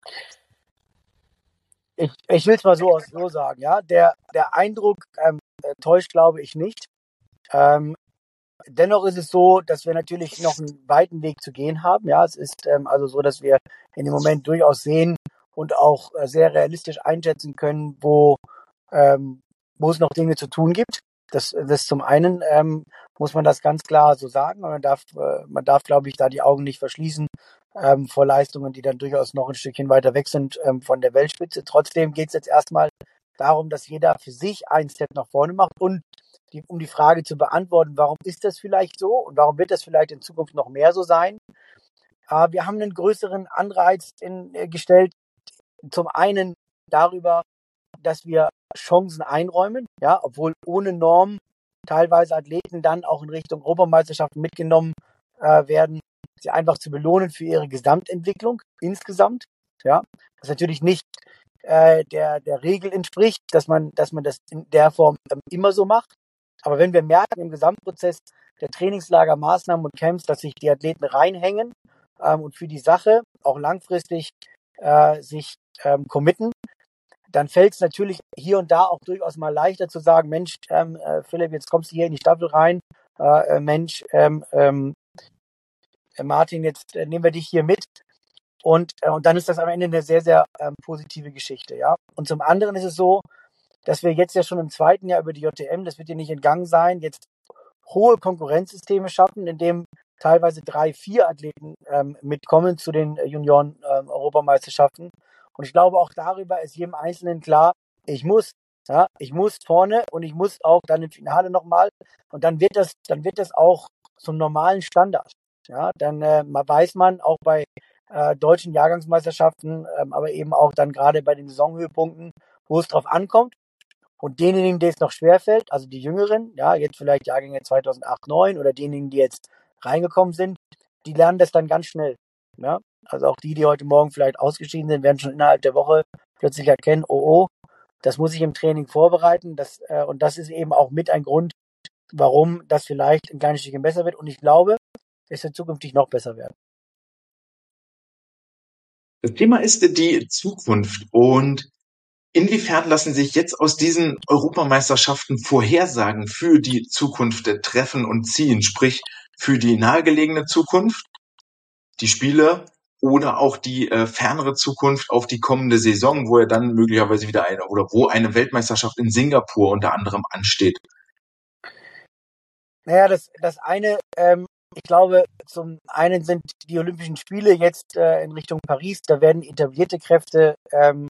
Ich, ich will es mal so, so sagen, ja. Der, der Eindruck ähm, äh, täuscht, glaube ich, nicht. Ähm, dennoch ist es so, dass wir natürlich noch einen weiten Weg zu gehen haben. Ja, es ist ähm, also so, dass wir in dem Moment durchaus sehen und auch äh, sehr realistisch einschätzen können, wo, ähm, wo es noch Dinge zu tun gibt. Das, das zum einen ähm, muss man das ganz klar so sagen. Man darf, äh, man darf, glaube ich, da die Augen nicht verschließen ähm, vor Leistungen, die dann durchaus noch ein Stückchen weiter weg sind ähm, von der Weltspitze. Trotzdem geht es jetzt erstmal darum, dass jeder für sich einen Step nach vorne macht und die, um die Frage zu beantworten, warum ist das vielleicht so und warum wird das vielleicht in Zukunft noch mehr so sein. Äh, wir haben einen größeren Anreiz in, äh, gestellt, zum einen darüber, dass wir Chancen einräumen, ja, obwohl ohne Norm teilweise Athleten dann auch in Richtung Europameisterschaften mitgenommen äh, werden, sie einfach zu belohnen für ihre Gesamtentwicklung insgesamt, ja, was natürlich nicht äh, der, der Regel entspricht, dass man, dass man das in der Form ähm, immer so macht. Aber wenn wir merken im Gesamtprozess der Trainingslager, Maßnahmen und Camps, dass sich die Athleten reinhängen ähm, und für die Sache auch langfristig äh, sich ähm, committen, dann fällt es natürlich hier und da auch durchaus mal leichter zu sagen, Mensch, ähm, äh, Philipp, jetzt kommst du hier in die Staffel rein, äh, Mensch, ähm, ähm, Martin, jetzt äh, nehmen wir dich hier mit. Und, äh, und dann ist das am Ende eine sehr, sehr ähm, positive Geschichte. Ja. Und zum anderen ist es so, dass wir jetzt ja schon im zweiten Jahr über die J T M, das wird dir nicht entgangen sein, jetzt hohe Konkurrenzsysteme schaffen, in dem teilweise drei, vier Athleten ähm, mitkommen zu den Junioren-Europameisterschaften. Ähm, und ich glaube, auch darüber ist jedem Einzelnen klar, ich muss Ja, ich muss vorne und ich muss auch dann im Finale nochmal. Und dann wird das, dann wird das auch zum normalen Standard. Ja, dann äh, weiß man auch bei äh, deutschen Jahrgangsmeisterschaften, ähm, aber eben auch dann gerade bei den Saisonhöhepunkten, wo es drauf ankommt. Und denjenigen, denen es noch schwerfällt, also die Jüngeren, ja, jetzt vielleicht Jahrgänge zweitausendacht, neun oder diejenigen, die jetzt reingekommen sind, die lernen das dann ganz schnell. Ja? Also auch die, die heute Morgen vielleicht ausgeschieden sind, werden schon innerhalb der Woche plötzlich erkennen, oh, oh, das muss ich im Training vorbereiten. Das, äh, und das ist eben auch mit ein Grund, warum das vielleicht ein kleines Stückchen besser wird. Und ich glaube, es wird zukünftig noch besser werden. Das Thema ist die Zukunft und inwiefern lassen sich jetzt aus diesen Europameisterschaften Vorhersagen für die Zukunft treffen und ziehen, sprich für die nahegelegene Zukunft, die Spiele oder auch die äh, fernere Zukunft auf die kommende Saison, wo er dann möglicherweise wieder eine oder wo eine Weltmeisterschaft in Singapur unter anderem ansteht? Naja, das, das eine, ähm, ich glaube, zum einen sind die Olympischen Spiele jetzt äh, in Richtung Paris, da werden etablierte Kräfte ähm,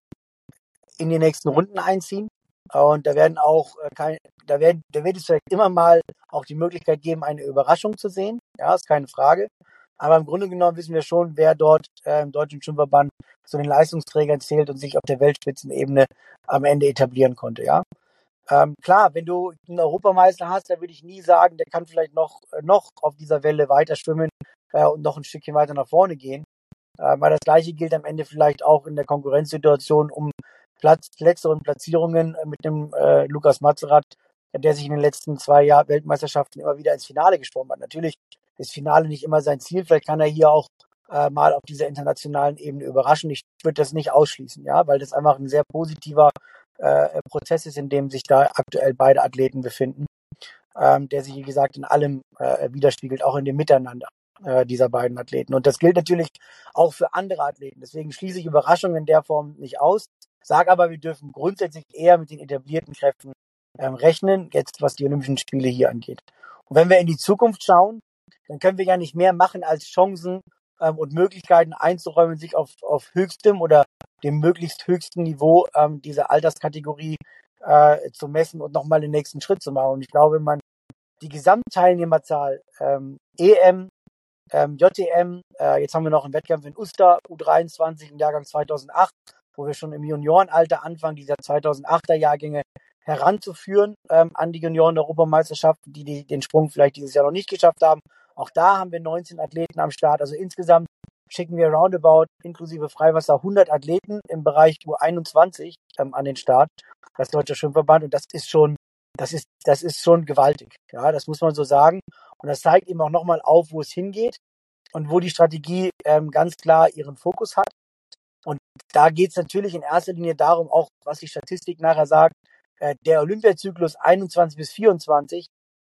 in die nächsten Runden einziehen. Und da werden auch äh, kein, da werden, da wird es vielleicht immer mal auch die Möglichkeit geben, eine Überraschung zu sehen. Ja, ist keine Frage. Aber im Grunde genommen wissen wir schon, wer dort äh, im Deutschen Schwimmverband zu den Leistungsträgern zählt und sich auf der Weltspitzenebene am Ende etablieren konnte. Ja, ähm, klar, wenn du einen Europameister hast, da würde ich nie sagen, der kann vielleicht noch äh, noch auf dieser Welle weiter schwimmen äh, und noch ein Stückchen weiter nach vorne gehen. Äh, weil das Gleiche gilt am Ende vielleicht auch in der Konkurrenzsituation um Platz, Plätze und Platzierungen äh, mit dem äh, Lukas Mazerat, der sich in den letzten zwei Jahr Weltmeisterschaften immer wieder ins Finale geschwommen hat. Natürlich ist Finale nicht immer sein Ziel. Vielleicht kann er hier auch äh, mal auf dieser internationalen Ebene überraschen. Ich würde das nicht ausschließen, ja, weil das einfach ein sehr positiver äh, Prozess ist, in dem sich da aktuell beide Athleten befinden, ähm, der sich, wie gesagt, in allem äh, widerspiegelt, auch in dem Miteinander äh, dieser beiden Athleten. Und das gilt natürlich auch für andere Athleten. Deswegen schließe ich Überraschungen in der Form nicht aus. Sag aber, wir dürfen grundsätzlich eher mit den etablierten Kräften ähm, rechnen, jetzt was die Olympischen Spiele hier angeht. Und wenn wir in die Zukunft schauen, dann können wir ja nicht mehr machen, als Chancen ähm, und Möglichkeiten einzuräumen, sich auf, auf höchstem oder dem möglichst höchsten Niveau ähm, dieser Alterskategorie äh, zu messen und nochmal den nächsten Schritt zu machen. Und ich glaube, wenn man die Gesamtteilnehmerzahl ähm, E M, ähm, J T M, äh, jetzt haben wir noch einen Wettkampf in Uster, U dreiundzwanzig im Jahrgang zweitausendacht, wo wir schon im Juniorenalter anfangen, dieser zweitausendachter Jahrgänge heranzuführen ähm, an die Junioren-Europameisterschaft, die, die den Sprung vielleicht dieses Jahr noch nicht geschafft haben. Auch da haben wir neunzehn Athleten am Start. Also insgesamt schicken wir roundabout inklusive Freiwasser hundert Athleten im Bereich U einundzwanzig ähm, an den Start, das Deutsche Schwimmverband. Und das ist schon, das ist, das ist schon gewaltig. Ja, das muss man so sagen. Und das zeigt eben auch nochmal auf, wo es hingeht und wo die Strategie ähm, ganz klar ihren Fokus hat. Und da geht es natürlich in erster Linie darum, auch was die Statistik nachher sagt, äh, der Olympiazyklus einundzwanzig bis vierundzwanzig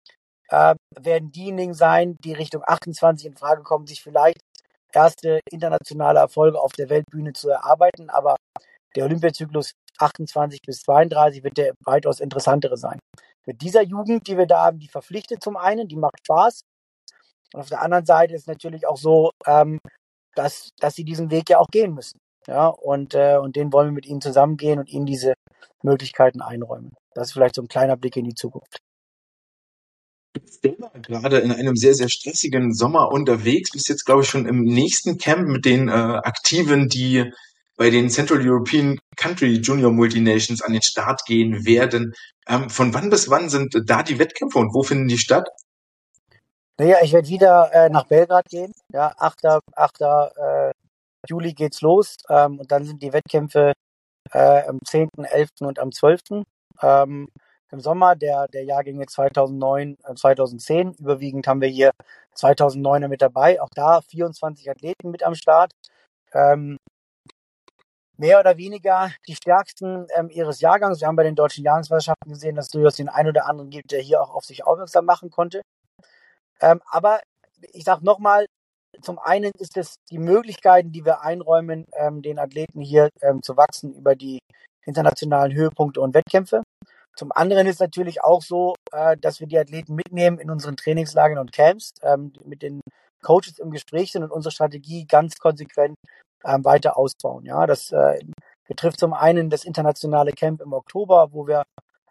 äh, werden diejenigen sein, die Richtung achtundzwanzig in Frage kommen, sich vielleicht erste internationale Erfolge auf der Weltbühne zu erarbeiten. Aber der Olympiazyklus achtundzwanzig bis zweiunddreißig wird der weitaus interessantere sein. Mit dieser Jugend, die wir da haben, die verpflichtet zum einen, die macht Spaß. Und auf der anderen Seite ist natürlich auch so, ähm, dass, dass sie diesen Weg ja auch gehen müssen. Ja, und, äh, und den wollen wir mit ihnen zusammengehen und ihnen diese Möglichkeiten einräumen. Das ist vielleicht so ein kleiner Blick in die Zukunft. Du bist selber gerade in einem sehr, sehr stressigen Sommer unterwegs. Bist jetzt, glaube ich, schon im nächsten Camp mit den äh, Aktiven, die bei den Central European Country Junior Multinations an den Start gehen werden. Ähm, von wann bis wann sind da die Wettkämpfe und wo finden die statt? Naja, ich werde wieder äh, nach Belgrad gehen. Ja, achter Äh, Juli geht's los. Ähm, und dann sind die Wettkämpfe äh, am zehnten, elften und am zwölften Ähm, Im Sommer der, der Jahrgänge zweitausendneun, äh, zweitausendzehn. Überwiegend haben wir hier zweitausenddeuner mit dabei. Auch da vierundzwanzig Athleten mit am Start. Ähm, mehr oder weniger die stärksten ähm, ihres Jahrgangs. Wir haben bei den deutschen Jahrgangsmeisterschaften gesehen, dass es durchaus den einen oder anderen gibt, der hier auch auf sich aufmerksam machen konnte. Ähm, aber ich sage nochmal, zum einen ist es die Möglichkeiten, die wir einräumen, ähm, den Athleten hier ähm, zu wachsen über die internationalen Höhepunkte und Wettkämpfe. Zum anderen ist natürlich auch so, äh, dass wir die Athleten mitnehmen in unseren Trainingslagern und Camps, ähm, mit den Coaches im Gespräch sind und unsere Strategie ganz konsequent ähm, weiter ausbauen. Ja, das äh, betrifft zum einen das internationale Camp im Oktober, wo wir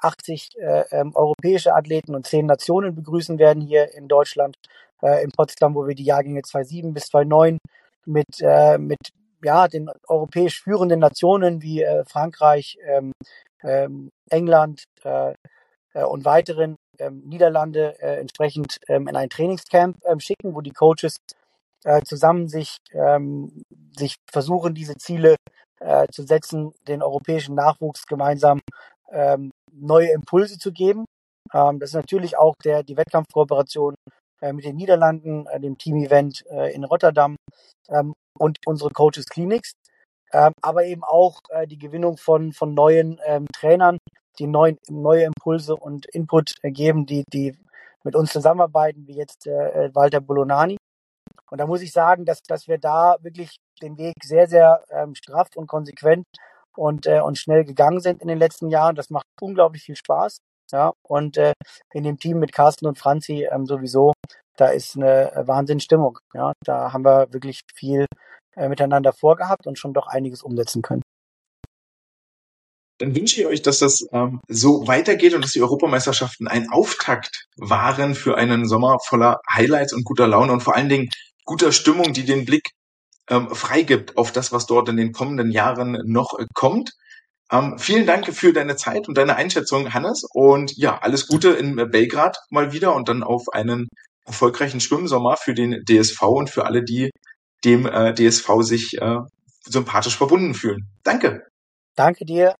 achtzig äh, ähm, europäische Athleten und zehn Nationen begrüßen werden hier in Deutschland, äh, in Potsdam, wo wir die Jahrgänge zwei Komma sieben bis zwei Komma neun mit, äh, mit ja, den europäisch führenden Nationen wie äh, Frankreich, ähm, ähm, England äh, äh, und weiteren ähm, Niederlande äh, entsprechend ähm, in ein Trainingscamp ähm, schicken, wo die Coaches äh, zusammen sich, ähm, sich versuchen, diese Ziele äh, zu setzen, den europäischen Nachwuchs gemeinsam ähm, neue Impulse zu geben. Ähm, das ist natürlich auch der, die Wettkampfkooperation äh, mit den Niederlanden, äh, dem Team-Event äh, in Rotterdam ähm, und unsere Coaches Clinics, ähm, aber eben auch äh, die Gewinnung von, von neuen ähm, Trainern, die neuen, neue Impulse und Input äh, geben, die, die mit uns zusammenarbeiten, wie jetzt äh, Walter Bolonani. Und da muss ich sagen, dass, dass wir da wirklich den Weg sehr, sehr ähm, straff und konsequent und, äh, und schnell gegangen sind in den letzten Jahren. Das macht unglaublich viel Spaß. Ja, und äh, in dem Team mit Carsten und Franzi ähm, sowieso, da ist eine äh, Wahnsinnsstimmung. Ja, da haben wir wirklich viel äh, miteinander vorgehabt und schon doch einiges umsetzen können. Dann wünsche ich euch, dass das ähm, so weitergeht und dass die Europameisterschaften ein Auftakt waren für einen Sommer voller Highlights und guter Laune und vor allen Dingen guter Stimmung, die den Blick ähm, freigibt auf das, was dort in den kommenden Jahren noch äh, kommt. Ähm, vielen Dank für deine Zeit und deine Einschätzung, Hannes. Und ja, alles Gute in Belgrad mal wieder und dann auf einen erfolgreichen Schwimmsommer für den D S V und für alle, die dem äh, D S V sich äh, sympathisch verbunden fühlen. Danke. Danke dir.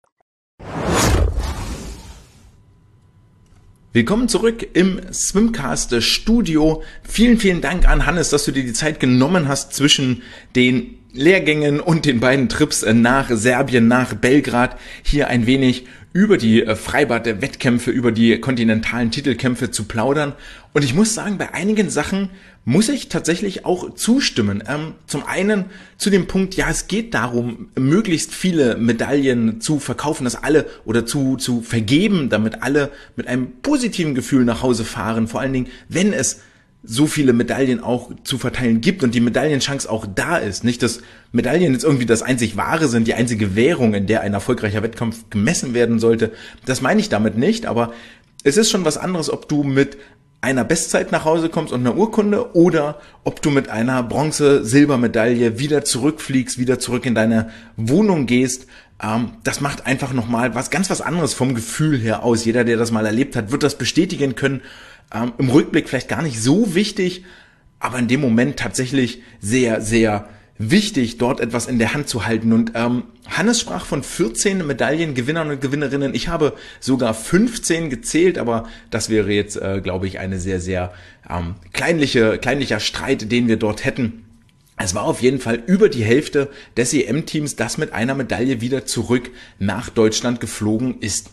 Willkommen zurück im Swimcast Studio. Vielen, vielen Dank an Hannes, dass du dir die Zeit genommen hast zwischen den Lehrgängen und den beiden Trips nach Serbien, nach Belgrad, hier ein wenig über die Freibad-Wettkämpfe, über die kontinentalen Titelkämpfe zu plaudern. Und ich muss sagen, bei einigen Sachen muss ich tatsächlich auch zustimmen. Ähm, zum einen zu dem Punkt, ja, es geht darum, möglichst viele Medaillen zu verkaufen, dass alle oder zu, zu vergeben, damit alle mit einem positiven Gefühl nach Hause fahren. Vor allen Dingen, wenn es so viele Medaillen auch zu verteilen gibt und die Medaillenchance auch da ist. Nicht, dass Medaillen jetzt irgendwie das einzig Wahre sind, die einzige Währung, in der ein erfolgreicher Wettkampf gemessen werden sollte. Das meine ich damit nicht, aber es ist schon was anderes, ob du mit einer Bestzeit nach Hause kommst und einer Urkunde oder ob du mit einer Bronze-Silbermedaille wieder zurückfliegst, wieder zurück in deine Wohnung gehst. Ähm, das macht einfach nochmal was ganz was anderes vom Gefühl her aus. Jeder, der das mal erlebt hat, wird das bestätigen können. Ähm, im Rückblick vielleicht gar nicht so wichtig, aber in dem Moment tatsächlich sehr, sehr wichtig, dort etwas in der Hand zu halten. Und ähm, Hannes sprach von vierzehn Medaillengewinnern und Gewinnerinnen. Ich habe sogar fünfzehn gezählt, aber das wäre jetzt, äh, glaube ich, eine sehr, sehr ähm, kleinliche, kleinlicher Streit, den wir dort hätten. Es war auf jeden Fall über die Hälfte des E M-Teams, das mit einer Medaille wieder zurück nach Deutschland geflogen ist.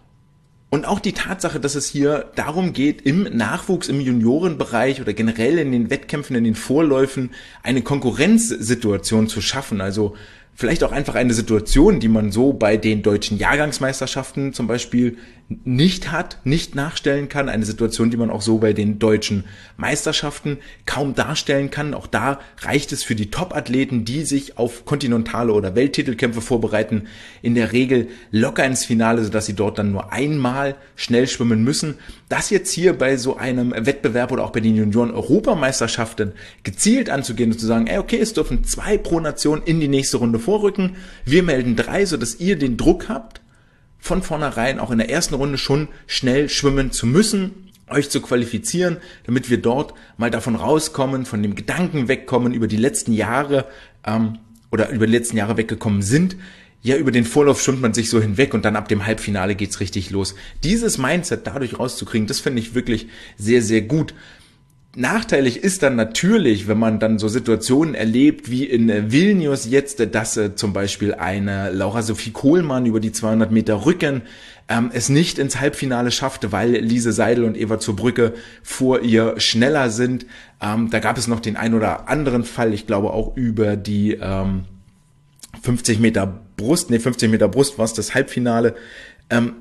Und auch die Tatsache, dass es hier darum geht, im Nachwuchs, im Juniorenbereich oder generell in den Wettkämpfen, in den Vorläufen eine Konkurrenzsituation zu schaffen. Also vielleicht auch einfach eine Situation, die man so bei den deutschen Jahrgangsmeisterschaften zum Beispiel nicht hat, nicht nachstellen kann. Eine Situation, die man auch so bei den deutschen Meisterschaften kaum darstellen kann. Auch da reicht es für die Top-Athleten, die sich auf kontinentale oder Welttitelkämpfe vorbereiten, in der Regel locker ins Finale, sodass sie dort dann nur einmal schnell schwimmen müssen. Das jetzt hier bei so einem Wettbewerb oder auch bei den Junioren-Europameisterschaften gezielt anzugehen und zu sagen, ey, okay, es dürfen zwei pro Nation in die nächste Runde vorrücken. Wir melden drei, sodass ihr den Druck habt, von vornherein auch in der ersten Runde schon schnell schwimmen zu müssen, euch zu qualifizieren, damit wir dort mal davon rauskommen, von dem Gedanken wegkommen, über die letzten Jahre ähm, oder über die letzten Jahre weggekommen sind. Ja, über den Vorlauf schwimmt man sich so hinweg und dann ab dem Halbfinale geht's richtig los. Dieses Mindset dadurch rauszukriegen, das finde ich wirklich sehr, sehr gut. Nachteilig ist dann natürlich, wenn man dann so Situationen erlebt wie in Vilnius jetzt, dass äh, zum Beispiel eine Laura Sophie Kohlmann über die zweihundert Meter Rücken ähm, es nicht ins Halbfinale schafft, weil Lise Seidel und Eva zur Brücke vor ihr schneller sind. Ähm, da gab es noch den ein oder anderen Fall, ich glaube auch über die ähm, fünfzig Meter Brust, nee, fünfzig Meter Brust war es das Halbfinale. Ähm,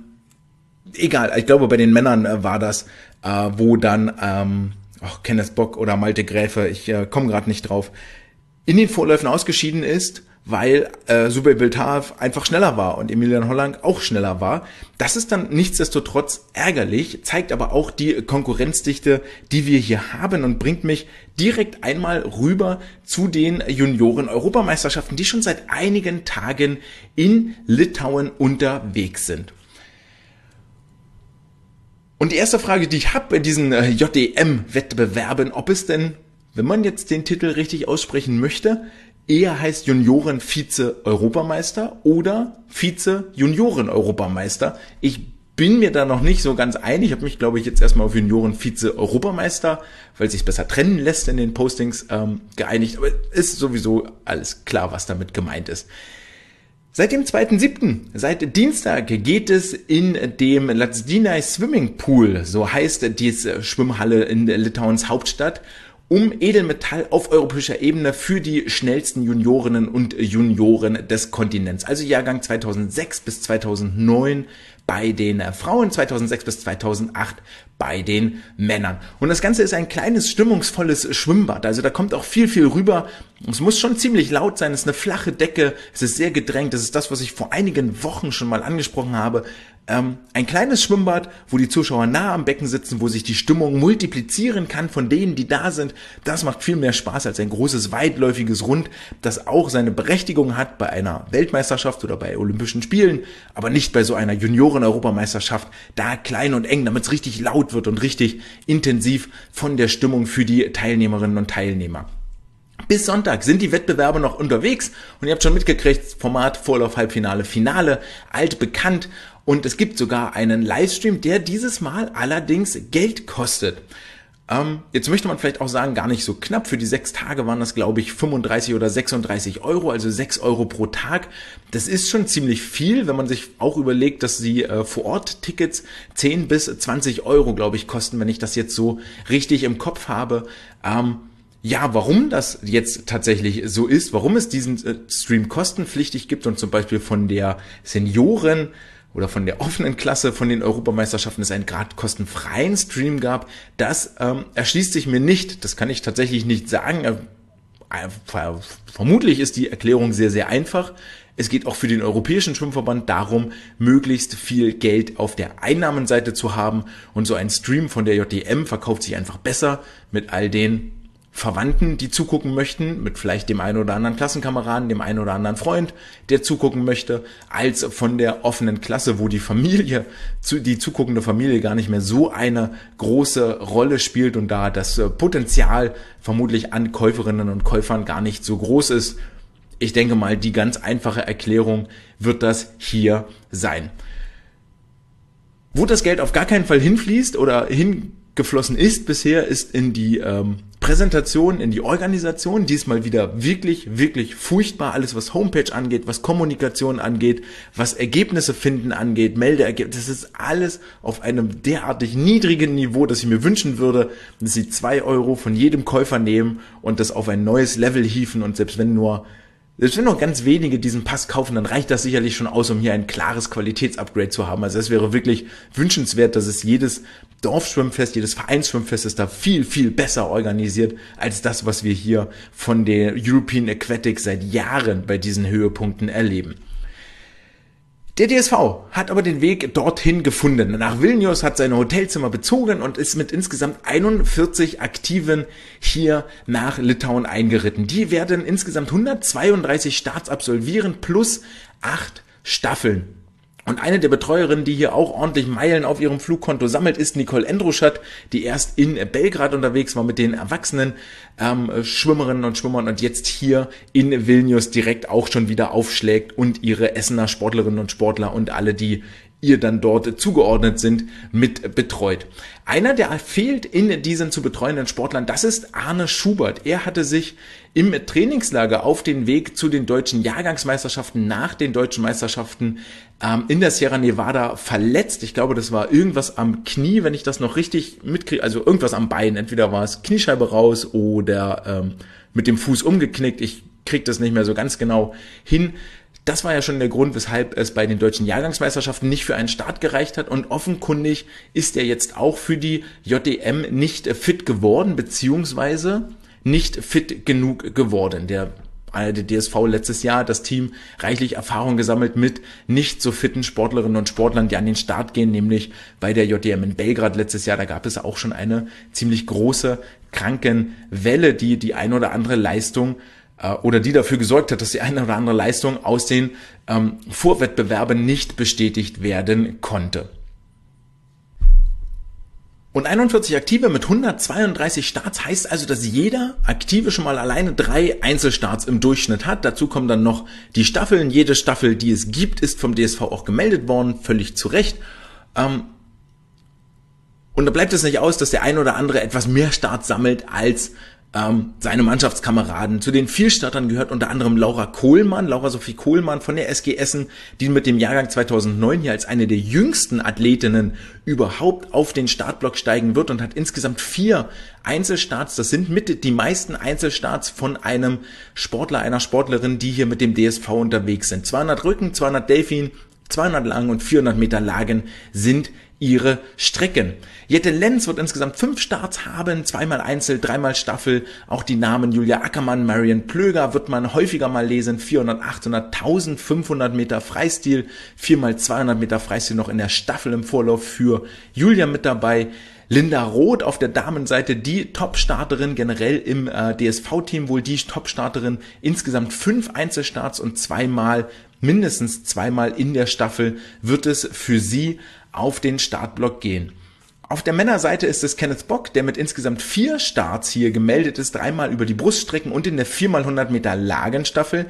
egal, ich glaube bei den Männern äh, war das, äh, wo dann ähm, Ach, Kenneth Bock oder Malte Gräfe, ich äh, komme gerade nicht drauf, in den Vorläufen ausgeschieden ist, weil äh, Subay Biltaev einfach schneller war und Emilian Holland auch schneller war. Das ist dann nichtsdestotrotz ärgerlich, zeigt aber auch die Konkurrenzdichte, die wir hier haben und bringt mich direkt einmal rüber zu den Junioren-Europameisterschaften, die schon seit einigen Tagen in Litauen unterwegs sind. Und die erste Frage, die ich habe bei diesen äh, J D M-Wettbewerben, ob es denn, wenn man jetzt den Titel richtig aussprechen möchte, eher heißt Junioren-Vize-Europameister oder Vize-Junioren-Europameister. Ich bin mir da noch nicht so ganz einig. Ich habe mich, glaube ich, jetzt erstmal auf Junioren-Vize-Europameister, weil es sich besser trennen lässt in den Postings, ähm, geeinigt. Aber ist sowieso alles klar, was damit gemeint ist. Seit dem zweiten siebten, seit Dienstag, geht es in dem Lazdynai Swimming Pool, so heißt diese Schwimmhalle in Litauens Hauptstadt, um Edelmetall auf europäischer Ebene für die schnellsten Juniorinnen und Junioren des Kontinents. Also Jahrgang zweitausendsechs bis zweitausendneun bei den Frauen, zweitausendsechs bis zweitausendacht bei den Männern. Und das Ganze ist ein kleines, stimmungsvolles Schwimmbad. Also da kommt auch viel, viel rüber. Es muss schon ziemlich laut sein. Es ist eine flache Decke. Es ist sehr gedrängt. Das ist das, was ich vor einigen Wochen schon mal angesprochen habe. Ähm, ein kleines Schwimmbad, wo die Zuschauer nah am Becken sitzen, wo sich die Stimmung multiplizieren kann von denen, die da sind. Das macht viel mehr Spaß als ein großes, weitläufiges Rund, das auch seine Berechtigung hat bei einer Weltmeisterschaft oder bei Olympischen Spielen, aber nicht bei so einer Junioren-Europameisterschaft. Da klein und eng, damit es richtig laut wird und richtig intensiv von der Stimmung für die Teilnehmerinnen und Teilnehmer. Bis Sonntag sind die Wettbewerbe noch unterwegs und ihr habt schon mitgekriegt, Format, Vorlauf, Halbfinale, Finale, altbekannt. Und es gibt sogar einen Livestream, der dieses Mal allerdings Geld kostet. Ähm, jetzt möchte man vielleicht auch sagen, gar nicht so knapp. Für die sechs Tage waren das, glaube ich, fünfunddreißig oder sechsunddreißig Euro, also sechs Euro pro Tag. Das ist schon ziemlich viel, wenn man sich auch überlegt, dass sie äh, vor Ort Tickets zehn bis zwanzig Euro, glaube ich, kosten, wenn ich das jetzt so richtig im Kopf habe. Ähm, Ja, warum das jetzt tatsächlich so ist, warum es diesen äh, Stream kostenpflichtig gibt und zum Beispiel von der Senioren- oder von der offenen Klasse von den Europameisterschaften es einen gerade kostenfreien Stream gab, das ähm, erschließt sich mir nicht. Das kann ich tatsächlich nicht sagen. Äh, ver vermutlich ist die Erklärung sehr, sehr einfach. Es geht auch für den Europäischen Schwimmverband darum, möglichst viel Geld auf der Einnahmenseite zu haben. Und so ein Stream von der J D M verkauft sich einfach besser mit all den Verwandten, die zugucken möchten, mit vielleicht dem einen oder anderen Klassenkameraden, dem einen oder anderen Freund, der zugucken möchte, als von der offenen Klasse, wo die Familie, die zuguckende Familie gar nicht mehr so eine große Rolle spielt und da das Potenzial vermutlich an Käuferinnen und Käufern gar nicht so groß ist. Ich denke mal, die ganz einfache Erklärung wird das hier sein. Wo das Geld auf gar keinen Fall hinfließt oder hingeflossen ist bisher, ist in die ähm, Präsentation, in die Organisation. Diesmal wieder wirklich, wirklich furchtbar. Alles, was Homepage angeht, was Kommunikation angeht, was Ergebnisse finden angeht, Meldeergebnisse. Das ist alles auf einem derartig niedrigen Niveau, dass ich mir wünschen würde, dass sie zwei Euro von jedem Käufer nehmen und das auf ein neues Level hieven. Und selbst wenn nur Selbst wenn nur ganz wenige diesen Pass kaufen, dann reicht das sicherlich schon aus, um hier ein klares Qualitätsupgrade zu haben. Also es wäre wirklich wünschenswert, dass es jedes Dorfschwimmfest, jedes Vereinsschwimmfest ist da viel, viel besser organisiert als das, was wir hier von der European Aquatics seit Jahren bei diesen Höhepunkten erleben. Der D S V hat aber den Weg dorthin gefunden. Nach Vilnius, hat seine Hotelzimmer bezogen und ist mit insgesamt einundvierzig Aktiven hier nach Litauen eingeritten. Die werden insgesamt hundertzweiunddreißig Starts absolvieren plus acht Staffeln. Und eine der Betreuerinnen, die hier auch ordentlich Meilen auf ihrem Flugkonto sammelt, ist Nicole Endruschat, die erst in Belgrad unterwegs war mit den erwachsenen ähm, Schwimmerinnen und Schwimmern und jetzt hier in Vilnius direkt auch schon wieder aufschlägt und ihre Essener Sportlerinnen und Sportler und alle, die ihr dann dort zugeordnet sind, mit betreut. Einer, der fehlt in diesen zu betreuenden Sportlern, das ist Arne Schubert. Er hatte sich im Trainingslager auf den Weg zu den deutschen Jahrgangsmeisterschaften nach den deutschen Meisterschaften ähm, in der Sierra Nevada verletzt. Ich glaube, das war irgendwas am Knie, wenn ich das noch richtig mitkriege, also irgendwas am Bein. Entweder war es Kniescheibe raus oder ähm, mit dem Fuß umgeknickt. Ich kriege das nicht mehr so ganz genau hin. Das war ja schon der Grund, weshalb es bei den deutschen Jahrgangsmeisterschaften nicht für einen Start gereicht hat und offenkundig ist er jetzt auch für die J D M nicht fit geworden, beziehungsweise nicht fit genug geworden. Der der D S V letztes Jahr das Team reichlich Erfahrung gesammelt mit nicht so fitten Sportlerinnen und Sportlern, die an den Start gehen, nämlich bei der J D M in Belgrad letztes Jahr. Da gab es auch schon eine ziemlich große Krankenwelle, die die ein oder andere Leistung äh, oder die dafür gesorgt hat, dass die eine oder andere Leistung aus den ähm, Vorwettbewerben nicht bestätigt werden konnte. Und einundvierzig Aktive mit hundertzweiunddreißig Starts heißt also, dass jeder Aktive schon mal alleine drei Einzelstarts im Durchschnitt hat. Dazu kommen dann noch die Staffeln. Jede Staffel, die es gibt, ist vom D S V auch gemeldet worden, völlig zu Recht. Und da bleibt es nicht aus, dass der ein oder andere etwas mehr Starts sammelt als ähm, seine Mannschaftskameraden. Zu den Vielstartern gehört unter anderem Laura Kohlmann, Laura Sophie Kohlmann von der S G Essen, die mit dem Jahrgang zweitausendneun hier als eine der jüngsten Athletinnen überhaupt auf den Startblock steigen wird und hat insgesamt vier Einzelstarts. Das sind mit die meisten Einzelstarts von einem Sportler, einer Sportlerin, die hier mit dem D S V unterwegs sind. zweihundert Rücken, zweihundert Delfin, zweihundert Lang und vierhundert Meter Lagen sind ihre Strecken. Jette Lenz wird insgesamt fünf Starts haben, zweimal Einzel, dreimal Staffel. Auch die Namen Julia Ackermann, Marion Plöger wird man häufiger mal lesen. vierhundert, achthundert, eintausendfünfhundert Meter Freistil, viermal zweihundert Meter Freistil noch in der Staffel im Vorlauf für Julia mit dabei. Linda Roth auf der Damenseite, die Top-Starterin generell im äh, D S V-Team, wohl die Top-Starterin, insgesamt fünf Einzelstarts und zweimal, mindestens zweimal in der Staffel wird es für sie auf den Startblock gehen. Auf der Männerseite ist es Kenneth Bock, der mit insgesamt vier Starts hier gemeldet ist, dreimal über die Bruststrecken und in der vier mal hundert Meter Lagenstaffel.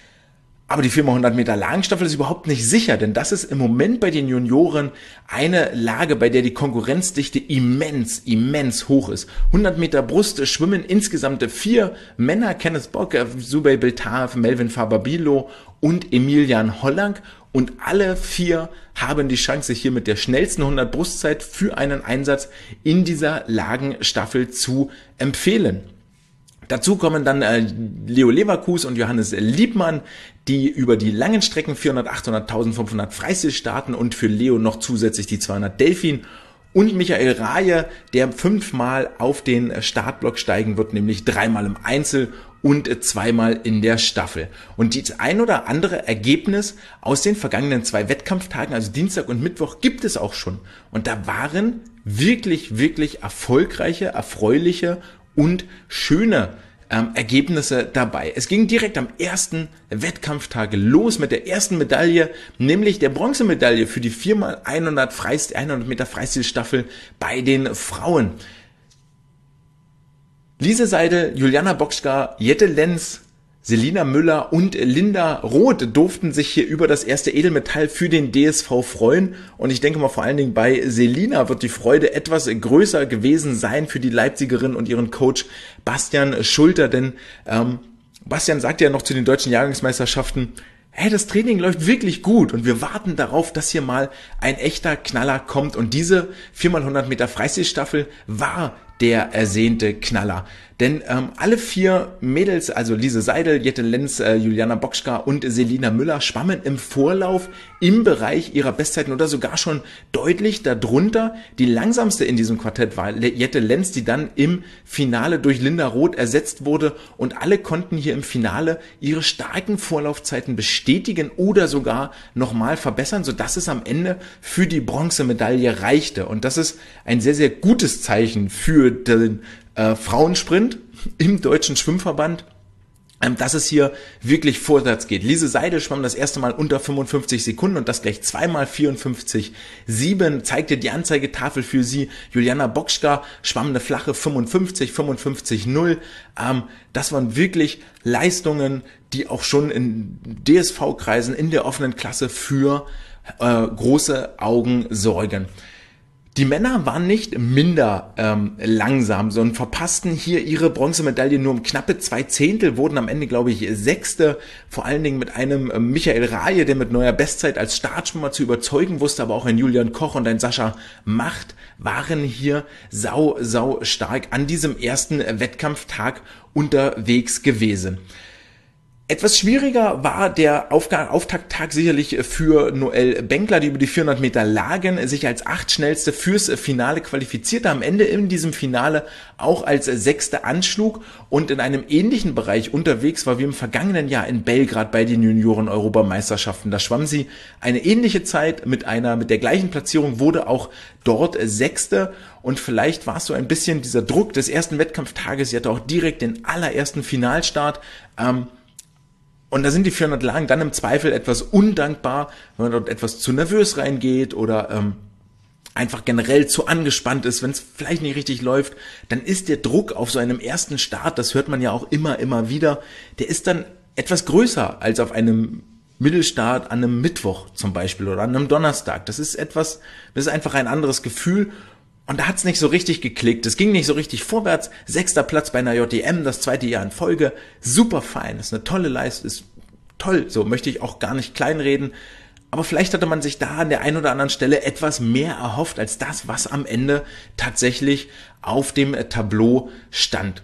Aber die vier mal hundert Meter Lagenstaffel ist überhaupt nicht sicher, denn das ist im Moment bei den Junioren eine Lage, bei der die Konkurrenzdichte immens, immens hoch ist. hundert Meter Brust schwimmen insgesamt vier Männer, Kenneth Bock, Subey Beltav, Melvin Faber-Bilo und Emilian Hollang. Und alle vier haben die Chance, hier mit der schnellsten hundert Brustzeit für einen Einsatz in dieser Lagenstaffel zu empfehlen. Dazu kommen dann äh, Leo Leverkus und Johannes Liebmann, die über die langen Strecken vierhundert, achthundert, eintausendfünfhundert Freistil starten und für Leo noch zusätzlich die zweihundert Delfin. Und Michael Rahe, der fünfmal auf den Startblock steigen wird, nämlich dreimal im Einzel und zweimal in der Staffel. Und das ein oder andere Ergebnis aus den vergangenen zwei Wettkampftagen, also Dienstag und Mittwoch, gibt es auch schon. Und da waren wirklich, wirklich erfolgreiche, erfreuliche und schöne ähm, Ergebnisse dabei. Es ging direkt am ersten Wettkampftag los mit der ersten Medaille, nämlich der Bronzemedaille für die vier mal hundert Freistil, hundert Meter Freistilstaffel bei den Frauen. Lise Seidel, Juliana Boczka, Jette Lenz, Selina Müller und Linda Roth durften sich hier über das erste Edelmetall für den D S V freuen. Und ich denke mal, vor allen Dingen bei Selina wird die Freude etwas größer gewesen sein für die Leipzigerin und ihren Coach Bastian Schulter. Denn ähm, Bastian sagte ja noch zu den deutschen Jahrgangsmeisterschaften, hey, das Training läuft wirklich gut und wir warten darauf, dass hier mal ein echter Knaller kommt. Und diese vier mal hundert Meter Freistilstaffel war der ersehnte Knaller. Denn ähm, alle vier Mädels, also Lise Seidel, Jette Lenz, äh, Juliana Boczka und Selina Müller, schwammen im Vorlauf im Bereich ihrer Bestzeiten oder sogar schon deutlich darunter. Die langsamste in diesem Quartett war Jette Lenz, die dann im Finale durch Linda Roth ersetzt wurde. Und alle konnten hier im Finale ihre starken Vorlaufzeiten bestätigen oder sogar nochmal verbessern, sodass es am Ende für die Bronzemedaille reichte. Und das ist ein sehr, sehr gutes Zeichen für den äh, Frauensprint im Deutschen Schwimmverband, ähm, dass es hier wirklich vorwärts geht. Lise Seidel schwamm das erste Mal unter fünfundfünfzig Sekunden und das gleich zweimal vierundfünfzig Komma sieben, zeigte die Anzeigetafel für sie. Juliana Boczka schwamm eine flache fünfundfünfzig, fünfundfünfzig Komma null. Ähm, das waren wirklich Leistungen, die auch schon in D S V-Kreisen in der offenen Klasse für äh, große Augen sorgen. Die Männer waren nicht minder ähm, langsam, sondern verpassten hier ihre Bronzemedaille nur um knappe zwei Zehntel, wurden am Ende, glaube ich, Sechste, vor allen Dingen mit einem äh, Michael Rahe, der mit neuer Bestzeit als Startschwimmer zu überzeugen wusste, aber auch ein Julian Koch und ein Sascha Macht waren hier sau, sau stark an diesem ersten Wettkampftag unterwegs gewesen. Etwas schwieriger war der Auftakttag sicherlich für Noelle Benkler, die über die vierhundert Meter Lagen sich als achtschnellste fürs Finale qualifizierte, am Ende in diesem Finale auch als Sechste anschlug und in einem ähnlichen Bereich unterwegs war wie im vergangenen Jahr in Belgrad bei den Junioren-Europameisterschaften. Da schwamm sie eine ähnliche Zeit mit einer, mit der gleichen Platzierung, wurde auch dort Sechste und vielleicht war es so ein bisschen dieser Druck des ersten Wettkampftages. Sie hatte auch direkt den allerersten Finalstart. Ähm, Und da sind die vierhundert Lagen dann im Zweifel etwas undankbar, wenn man dort etwas zu nervös reingeht oder ähm, einfach generell zu angespannt ist, wenn es vielleicht nicht richtig läuft, dann ist der Druck auf so einem ersten Start, das hört man ja auch immer, immer wieder, der ist dann etwas größer als auf einem Mittelstart an einem Mittwoch zum Beispiel oder an einem Donnerstag. Das ist etwas, das ist einfach ein anderes Gefühl. Und da hat's nicht so richtig geklickt. Es ging nicht so richtig vorwärts. Sechster Platz bei einer J D M, das zweite Jahr in Folge. Super fein, ist eine tolle Leistung, ist toll. So möchte ich auch gar nicht kleinreden. Aber vielleicht hatte man sich da an der einen oder anderen Stelle etwas mehr erhofft als das, was am Ende tatsächlich auf dem Tableau stand.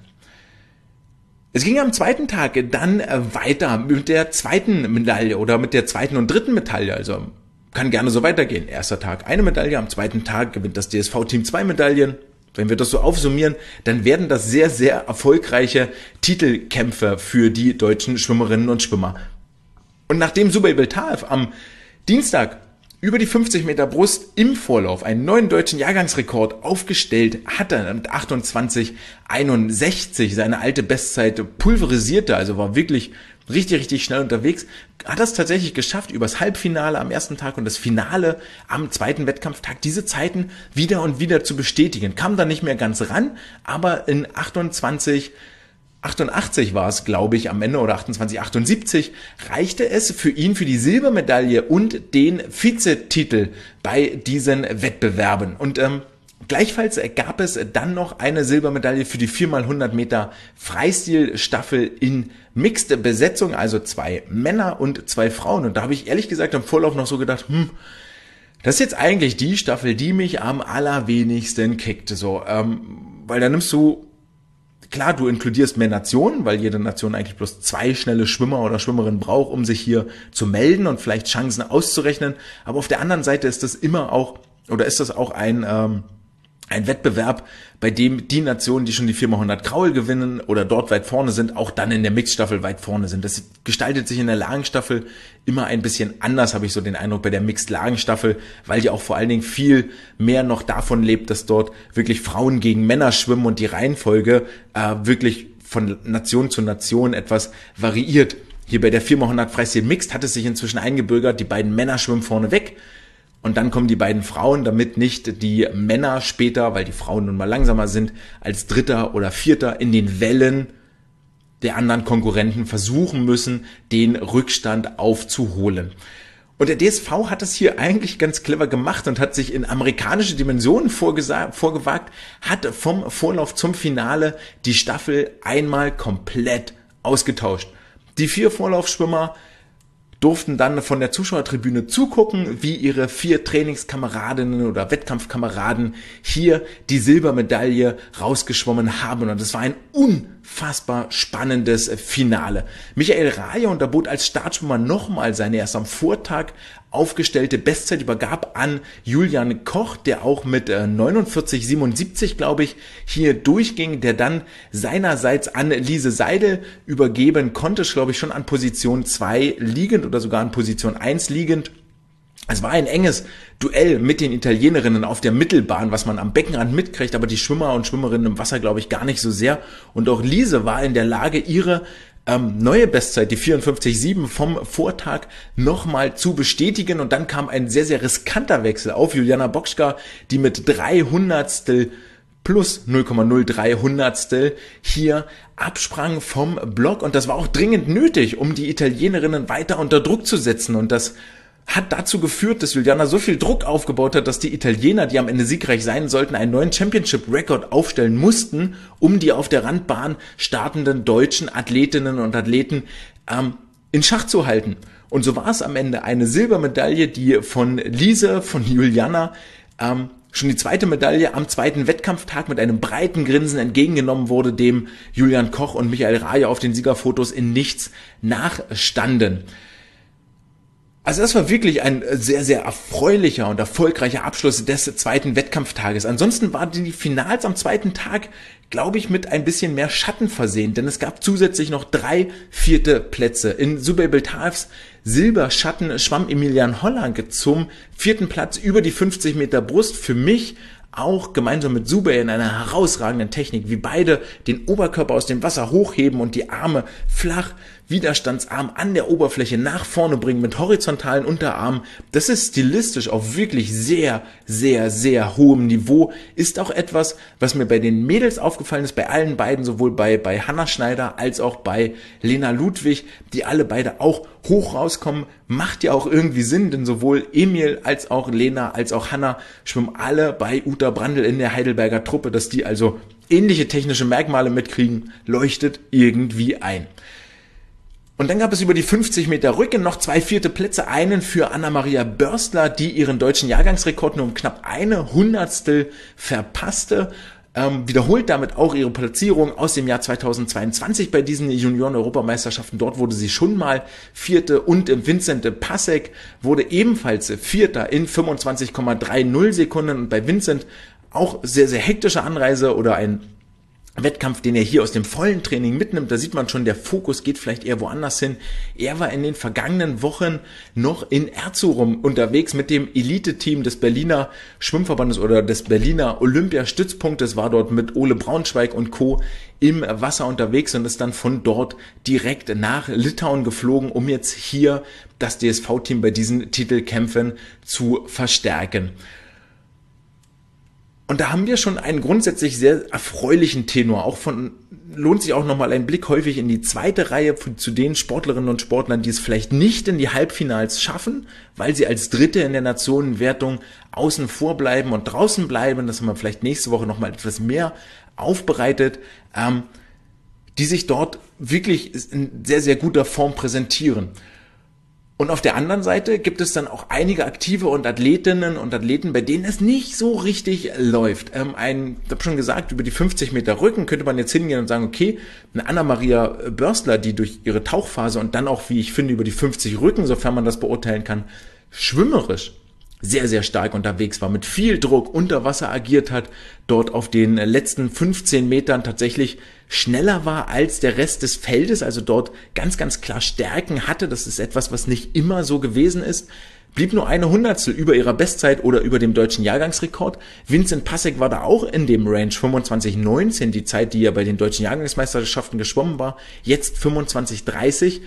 Es ging am zweiten Tag dann weiter mit der zweiten Medaille oder mit der zweiten und dritten Medaille, also kann gerne so weitergehen. Erster Tag eine Medaille, am zweiten Tag gewinnt das D S V-Team zwei Medaillen. Wenn wir das so aufsummieren, dann werden das sehr, sehr erfolgreiche Titelkämpfe für die deutschen Schwimmerinnen und Schwimmer. Und nachdem Subay Beltaev am Dienstag über die fünfzig Meter Brust im Vorlauf einen neuen deutschen Jahrgangsrekord aufgestellt hatte, mit achtundzwanzig einundsechzig seine alte Bestzeit pulverisierte, also war wirklich richtig, richtig schnell unterwegs, hat das tatsächlich geschafft, übers Halbfinale am ersten Tag und das Finale am zweiten Wettkampftag diese Zeiten wieder und wieder zu bestätigen. Kam da nicht mehr ganz ran, aber in achtundzwanzig achtundachtzig war es, glaube ich, am Ende oder achtundzwanzig achtundsiebzig reichte es für ihn für die Silbermedaille und den Vizetitel bei diesen Wettbewerben. Und ähm, gleichfalls gab es dann noch eine Silbermedaille für die vier mal hundert Meter Freistilstaffel in Mixed Besetzung, also zwei Männer und zwei Frauen. Und da habe ich ehrlich gesagt im Vorlauf noch so gedacht, hm, das ist jetzt eigentlich die Staffel, die mich am allerwenigsten kickt. So, ähm, weil da nimmst du, klar, du inkludierst mehr Nationen, weil jede Nation eigentlich bloß zwei schnelle Schwimmer oder Schwimmerinnen braucht, um sich hier zu melden und vielleicht Chancen auszurechnen. Aber auf der anderen Seite ist das immer auch, oder ist das auch ein ähm, ein Wettbewerb, bei dem die Nationen, die schon die vier mal hundert Kraul gewinnen oder dort weit vorne sind, auch dann in der Mixstaffel weit vorne sind. Das gestaltet sich in der Lagenstaffel immer ein bisschen anders, habe ich so den Eindruck, bei der Mixed-Lagenstaffel, weil die auch vor allen Dingen viel mehr noch davon lebt, dass dort wirklich Frauen gegen Männer schwimmen und die Reihenfolge äh, wirklich von Nation zu Nation etwas variiert. Hier bei der vier mal hundert Freistil Mixed hat es sich inzwischen eingebürgert, die beiden Männer schwimmen vorne weg. Und dann kommen die beiden Frauen, damit nicht die Männer später, weil die Frauen nun mal langsamer sind, als Dritter oder Vierter in den Wellen der anderen Konkurrenten versuchen müssen, den Rückstand aufzuholen. Und der D S V hat es hier eigentlich ganz clever gemacht und hat sich in amerikanische Dimensionen vorgewagt, hat vom Vorlauf zum Finale die Staffel einmal komplett ausgetauscht. Die vier Vorlaufschwimmer durften dann von der Zuschauertribüne zugucken, wie ihre vier Trainingskameradinnen oder Wettkampfkameraden hier die Silbermedaille rausgeschwommen haben. Und es war ein unfassbar spannendes Finale. Michael Raje unterbot als Startschwimmer nochmal seine erst am Vortag aufgestellte Bestzeit, übergab an Julian Koch, der auch mit neunundvierzig siebenundsiebzig, glaube ich, hier durchging, der dann seinerseits an Lise Seidel übergeben konnte, glaube ich, schon an Position zwei liegend oder sogar an Position eins liegend. Es war ein enges Duell mit den Italienerinnen auf der Mittelbahn, was man am Beckenrand mitkriegt, aber die Schwimmer und Schwimmerinnen im Wasser, glaube ich, gar nicht so sehr. Und auch Lise war in der Lage, ihre ähm, neue Bestzeit, die vierundfünfzig Komma sieben vom Vortag, nochmal zu bestätigen. Und dann kam ein sehr, sehr riskanter Wechsel auf Juliana Bokschka, die mit drei Hundertstel plus null Komma null drei Hundertstel hier absprang vom Block. Und das war auch dringend nötig, um die Italienerinnen weiter unter Druck zu setzen. Und das hat dazu geführt, dass Juliana so viel Druck aufgebaut hat, dass die Italiener, die am Ende siegreich sein sollten, einen neuen Championship-Record aufstellen mussten, um die auf der Randbahn startenden deutschen Athletinnen und Athleten ähm, in Schach zu halten. Und so war es am Ende eine Silbermedaille, die von Lise, von Juliana ähm, schon die zweite Medaille am zweiten Wettkampftag mit einem breiten Grinsen entgegengenommen wurde, dem Julian Koch und Michael Raje auf den Siegerfotos in nichts nachstanden. Also das war wirklich ein sehr, sehr erfreulicher und erfolgreicher Abschluss des zweiten Wettkampftages. Ansonsten waren die Finals am zweiten Tag, glaube ich, mit ein bisschen mehr Schatten versehen, denn es gab zusätzlich noch drei vierte Plätze. In Subay Beltaevs Silberschatten schwamm Emilian Hollank zum vierten Platz über die fünfzig Meter Brust. Für mich auch gemeinsam mit Subay in einer herausragenden Technik, wie beide den Oberkörper aus dem Wasser hochheben und die Arme flach, widerstandsarm an der Oberfläche nach vorne bringen mit horizontalen Unterarmen. Das ist stilistisch auf wirklich sehr, sehr, sehr hohem Niveau. Ist auch etwas, was mir bei den Mädels aufgefallen ist, bei allen beiden, sowohl bei, bei Hanna Schneider als auch bei Lena Ludwig, die alle beide auch hoch rauskommen. Macht ja auch irgendwie Sinn, denn sowohl Emil als auch Lena als auch Hanna schwimmen alle bei Uta Brandl in der Heidelberger Truppe. Dass die also ähnliche technische Merkmale mitkriegen, leuchtet irgendwie ein. Und dann gab es über die fünfzig Meter Rücken noch zwei vierte Plätze, einen für Anna-Maria Börstler, die ihren deutschen Jahrgangsrekord nur um knapp eine Hundertstel verpasste, ähm, wiederholt damit auch ihre Platzierung aus dem Jahr zweitausendzweiundzwanzig bei diesen Junioren-Europameisterschaften. Dort wurde sie schon mal Vierte und Vincent Passek wurde ebenfalls Vierter in fünfundzwanzig Komma dreißig Sekunden und bei Vincent auch sehr, sehr hektische Anreise oder ein Wettkampf, den er hier aus dem vollen Training mitnimmt. Da sieht man schon, der Fokus geht vielleicht eher woanders hin. Er war in den vergangenen Wochen noch in Erzurum unterwegs mit dem Elite-Team des Berliner Schwimmverbandes oder des Berliner Olympiastützpunktes, war dort mit Ole Braunschweig und Co. im Wasser unterwegs und ist dann von dort direkt nach Litauen geflogen, um jetzt hier das D S V-Team bei diesen Titelkämpfen zu verstärken. Und da haben wir schon einen grundsätzlich sehr erfreulichen Tenor. Auch von lohnt sich auch nochmal ein Blick häufig in die zweite Reihe zu den Sportlerinnen und Sportlern, die es vielleicht nicht in die Halbfinals schaffen, weil sie als Dritte in der Nationenwertung außen vor bleiben und draußen bleiben. Das haben wir vielleicht nächste Woche nochmal etwas mehr aufbereitet, ähm, die sich dort wirklich in sehr, sehr guter Form präsentieren. Und auf der anderen Seite gibt es dann auch einige Aktive und Athletinnen und Athleten, bei denen es nicht so richtig läuft. Ähm, ein, ich habe schon gesagt, über die fünfzig Meter Rücken könnte man jetzt hingehen und sagen, okay, eine Anna-Maria Börstler, die durch ihre Tauchphase und dann auch, wie ich finde, über die fünfzig Rücken, sofern man das beurteilen kann, schwimmerisch sehr, sehr stark unterwegs war, mit viel Druck unter Wasser agiert hat, dort auf den letzten fünfzehn Metern tatsächlich schneller war als der Rest des Feldes, also dort ganz, ganz klar Stärken hatte. Das ist etwas, was nicht immer so gewesen ist. Blieb nur eine Hundertstel über ihrer Bestzeit oder über dem deutschen Jahrgangsrekord. Vincent Passek war da auch in dem Range fünfundzwanzig neunzehn, die Zeit, die ja bei den deutschen Jahrgangsmeisterschaften geschwommen war, jetzt fünfundzwanzig dreißig.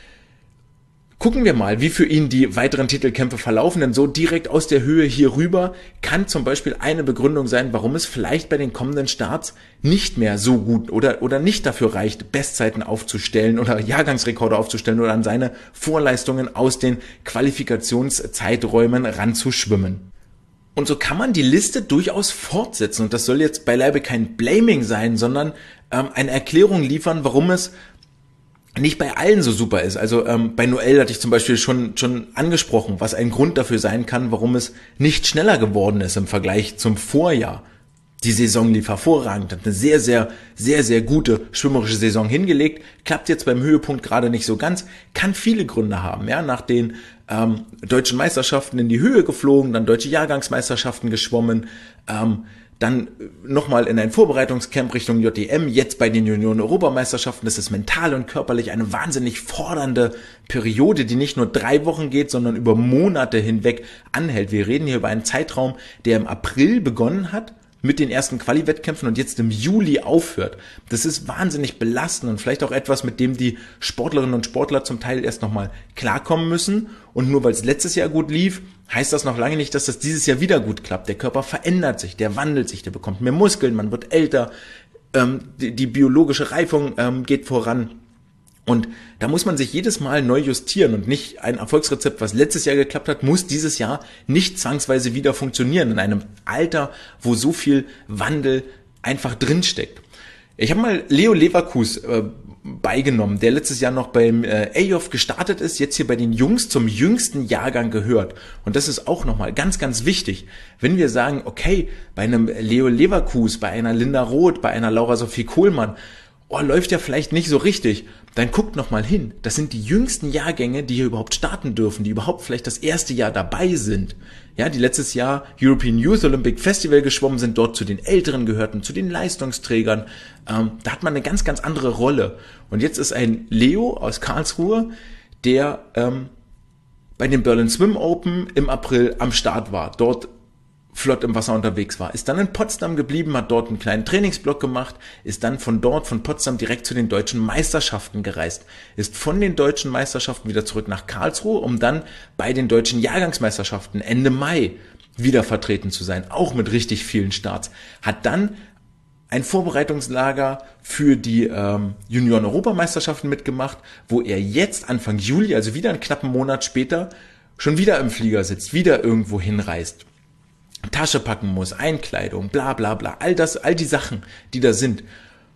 Gucken wir mal, wie für ihn die weiteren Titelkämpfe verlaufen, denn so direkt aus der Höhe hier rüber kann zum Beispiel eine Begründung sein, warum es vielleicht bei den kommenden Starts nicht mehr so gut oder, oder nicht dafür reicht, Bestzeiten aufzustellen oder Jahrgangsrekorde aufzustellen oder an seine Vorleistungen aus den Qualifikationszeiträumen ranzuschwimmen. Und so kann man die Liste durchaus fortsetzen und das soll jetzt beileibe kein Blaming sein, sondern ähm, eine Erklärung liefern, warum es nicht bei allen so super ist. Also ähm, bei Noelle hatte ich zum Beispiel schon schon angesprochen, was ein Grund dafür sein kann, warum es nicht schneller geworden ist im Vergleich zum Vorjahr. Die Saison lief hervorragend, hat eine sehr, sehr, sehr, sehr gute schwimmerische Saison hingelegt, klappt jetzt beim Höhepunkt gerade nicht so ganz, kann viele Gründe haben. Ja, nach den ähm, deutschen Meisterschaften in die Höhe geflogen, dann deutsche Jahrgangsmeisterschaften geschwommen, ähm, dann nochmal in ein Vorbereitungscamp Richtung J D M, jetzt bei den Junioren-Europameisterschaften. Das ist mental und körperlich eine wahnsinnig fordernde Periode, die nicht nur drei Wochen geht, sondern über Monate hinweg anhält. Wir reden hier über einen Zeitraum, der im April begonnen hat mit den ersten Quali-Wettkämpfen und jetzt im Juli aufhört. Das ist wahnsinnig belastend und vielleicht auch etwas, mit dem die Sportlerinnen und Sportler zum Teil erst nochmal klarkommen müssen. Und nur weil es letztes Jahr gut lief, heißt das noch lange nicht, dass das dieses Jahr wieder gut klappt. Der Körper verändert sich, der wandelt sich, der bekommt mehr Muskeln, man wird älter, ähm, die, die biologische Reifung ähm, geht voran. Und da muss man sich jedes Mal neu justieren und nicht ein Erfolgsrezept, was letztes Jahr geklappt hat, muss dieses Jahr nicht zwangsweise wieder funktionieren in einem Alter, wo so viel Wandel einfach drinsteckt. Ich habe mal Leo Leverkus äh, beigenommen, der letztes Jahr noch beim äh, A I O F gestartet ist, jetzt hier bei den Jungs zum jüngsten Jahrgang gehört. Und das ist auch nochmal ganz, ganz wichtig. Wenn wir sagen, okay, bei einem Leo Leverkus, bei einer Linda Roth, bei einer Laura Sophie Kohlmann, oh, läuft ja vielleicht nicht so richtig, dann guckt nochmal hin. Das sind die jüngsten Jahrgänge, die hier überhaupt starten dürfen, die überhaupt vielleicht das erste Jahr dabei sind. Ja, die letztes Jahr European Youth Olympic Festival geschwommen sind, dort zu den Älteren gehörten, zu den Leistungsträgern. Ähm, da hat man eine ganz, ganz andere Rolle. Und jetzt ist ein Leo aus Karlsruhe, der ähm, bei den Berlin Swim Open im April am Start war, dort flott im Wasser unterwegs war, ist dann in Potsdam geblieben, hat dort einen kleinen Trainingsblock gemacht, ist dann von dort, von Potsdam direkt zu den deutschen Meisterschaften gereist, ist von den deutschen Meisterschaften wieder zurück nach Karlsruhe, um dann bei den deutschen Jahrgangsmeisterschaften Ende Mai wieder vertreten zu sein, auch mit richtig vielen Starts, hat dann ein Vorbereitungslager für die ähm, Junioren-Europameisterschaften mitgemacht, wo er jetzt Anfang Juli, also wieder einen knappen Monat später, schon wieder im Flieger sitzt, wieder irgendwo hinreist. Tasche packen muss, Einkleidung, bla bla bla, all das, all die Sachen, die da sind.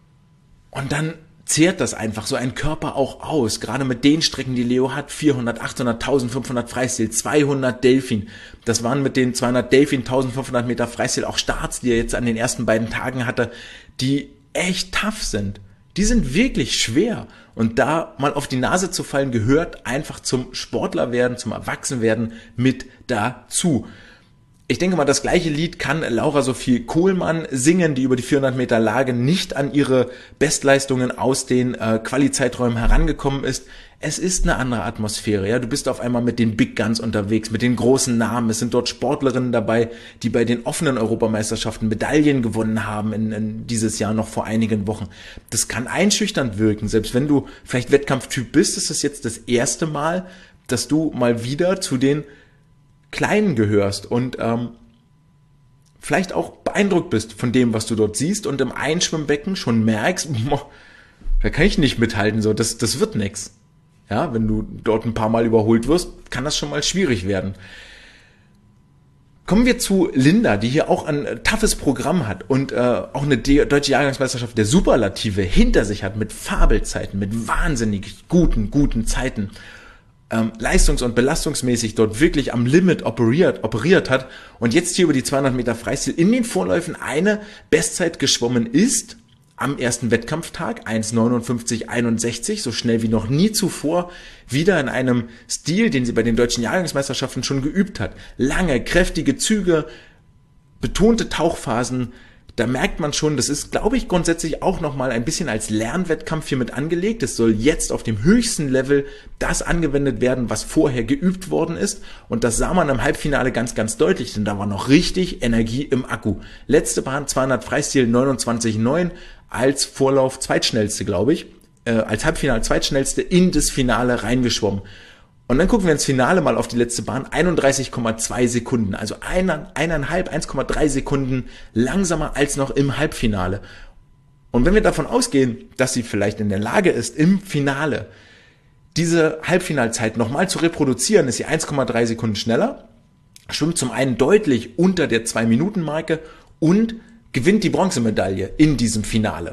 Und dann zehrt das einfach so ein Körper auch aus, gerade mit den Strecken, die Leo hat, vierhundert, achthundert, eintausendfünfhundert Freistil, zweihundert Delfin. Das waren mit den zweihundert Delfin, eintausendfünfhundert Meter Freistil auch Starts, die er jetzt an den ersten beiden Tagen hatte, die echt tough sind. Die sind wirklich schwer. Und da mal auf die Nase zu fallen, gehört einfach zum Sportlerwerden, zum Erwachsenwerden mit dazu. Ich denke mal, das gleiche Lied kann Laura Sophie Kohlmann singen, die über die vierhundert Meter Lage nicht an ihre Bestleistungen aus den äh, Quali-Zeiträumen herangekommen ist. Es ist eine andere Atmosphäre, ja. Du bist auf einmal mit den Big Guns unterwegs, mit den großen Namen. Es sind dort Sportlerinnen dabei, die bei den offenen Europameisterschaften Medaillen gewonnen haben in, in dieses Jahr noch vor einigen Wochen. Das kann einschüchternd wirken, selbst wenn du vielleicht Wettkampftyp bist. Ist es jetzt das erste Mal, dass du mal wieder zu den Kleinen gehörst und ähm, vielleicht auch beeindruckt bist von dem, was du dort siehst und im Einschwimmbecken schon merkst, boah, da kann ich nicht mithalten, so das das wird nix. Ja, wenn du dort ein paar Mal überholt wirst, kann das schon mal schwierig werden. Kommen wir zu Linda, die hier auch ein äh, toughes Programm hat und äh, auch eine De- deutsche Jahrgangsmeisterschaft der Superlative hinter sich hat mit Fabelzeiten, mit wahnsinnig guten, guten Zeiten. Ähm, leistungs- und belastungsmäßig dort wirklich am Limit operiert, operiert hat und jetzt hier über die zweihundert Meter Freistil in den Vorläufen eine Bestzeit geschwommen ist am ersten Wettkampftag, eins neunundfünfzig einundsechzig, so schnell wie noch nie zuvor, wieder in einem Stil, den sie bei den deutschen Jahrgangsmeisterschaften schon geübt hat. Lange, kräftige Züge, betonte Tauchphasen. Da merkt man schon, das ist, glaube ich, grundsätzlich auch nochmal ein bisschen als Lernwettkampf hier mit angelegt. Es soll jetzt auf dem höchsten Level das angewendet werden, was vorher geübt worden ist. Und das sah man im Halbfinale ganz, ganz deutlich, denn da war noch richtig Energie im Akku. Letzte Bahn, zweihundert Freistil, neunundzwanzig Komma neun, als Vorlauf zweitschnellste, glaube ich, äh, als Halbfinale zweitschnellste in das Finale reingeschwommen. Und dann gucken wir ins Finale mal auf die letzte Bahn, einunddreißig Komma zwei Sekunden, also eine, eineinhalb, eins Komma drei Sekunden langsamer als noch im Halbfinale. Und wenn wir davon ausgehen, dass sie vielleicht in der Lage ist, im Finale diese Halbfinalzeit nochmal zu reproduzieren, ist sie eins Komma drei Sekunden schneller, schwimmt zum einen deutlich unter der zwei Minuten Marke und gewinnt die Bronzemedaille in diesem Finale.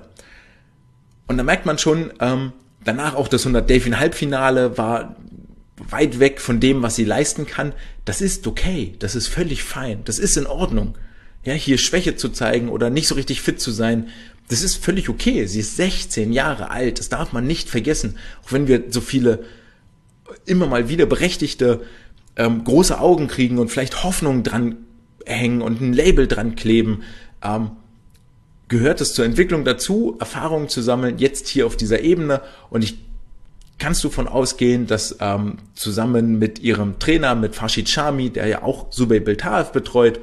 Und da merkt man schon, ähm, danach auch das hundert Delfin Halbfinale war weit weg von dem, was sie leisten kann. Das ist okay, das ist völlig fein, das ist in Ordnung. Ja, hier Schwäche zu zeigen oder nicht so richtig fit zu sein, das ist völlig okay. Sie ist sechzehn Jahre alt, das darf man nicht vergessen. Auch wenn wir so viele immer mal wieder berechtigte ähm, große Augen kriegen und vielleicht Hoffnung dran hängen und ein Label dran kleben, ähm, gehört es zur Entwicklung dazu, Erfahrungen zu sammeln, jetzt hier auf dieser Ebene. Und ich kannst du davon ausgehen, dass ähm, zusammen mit ihrem Trainer, mit Farshid Shami, der ja auch Subay Beltaev betreut,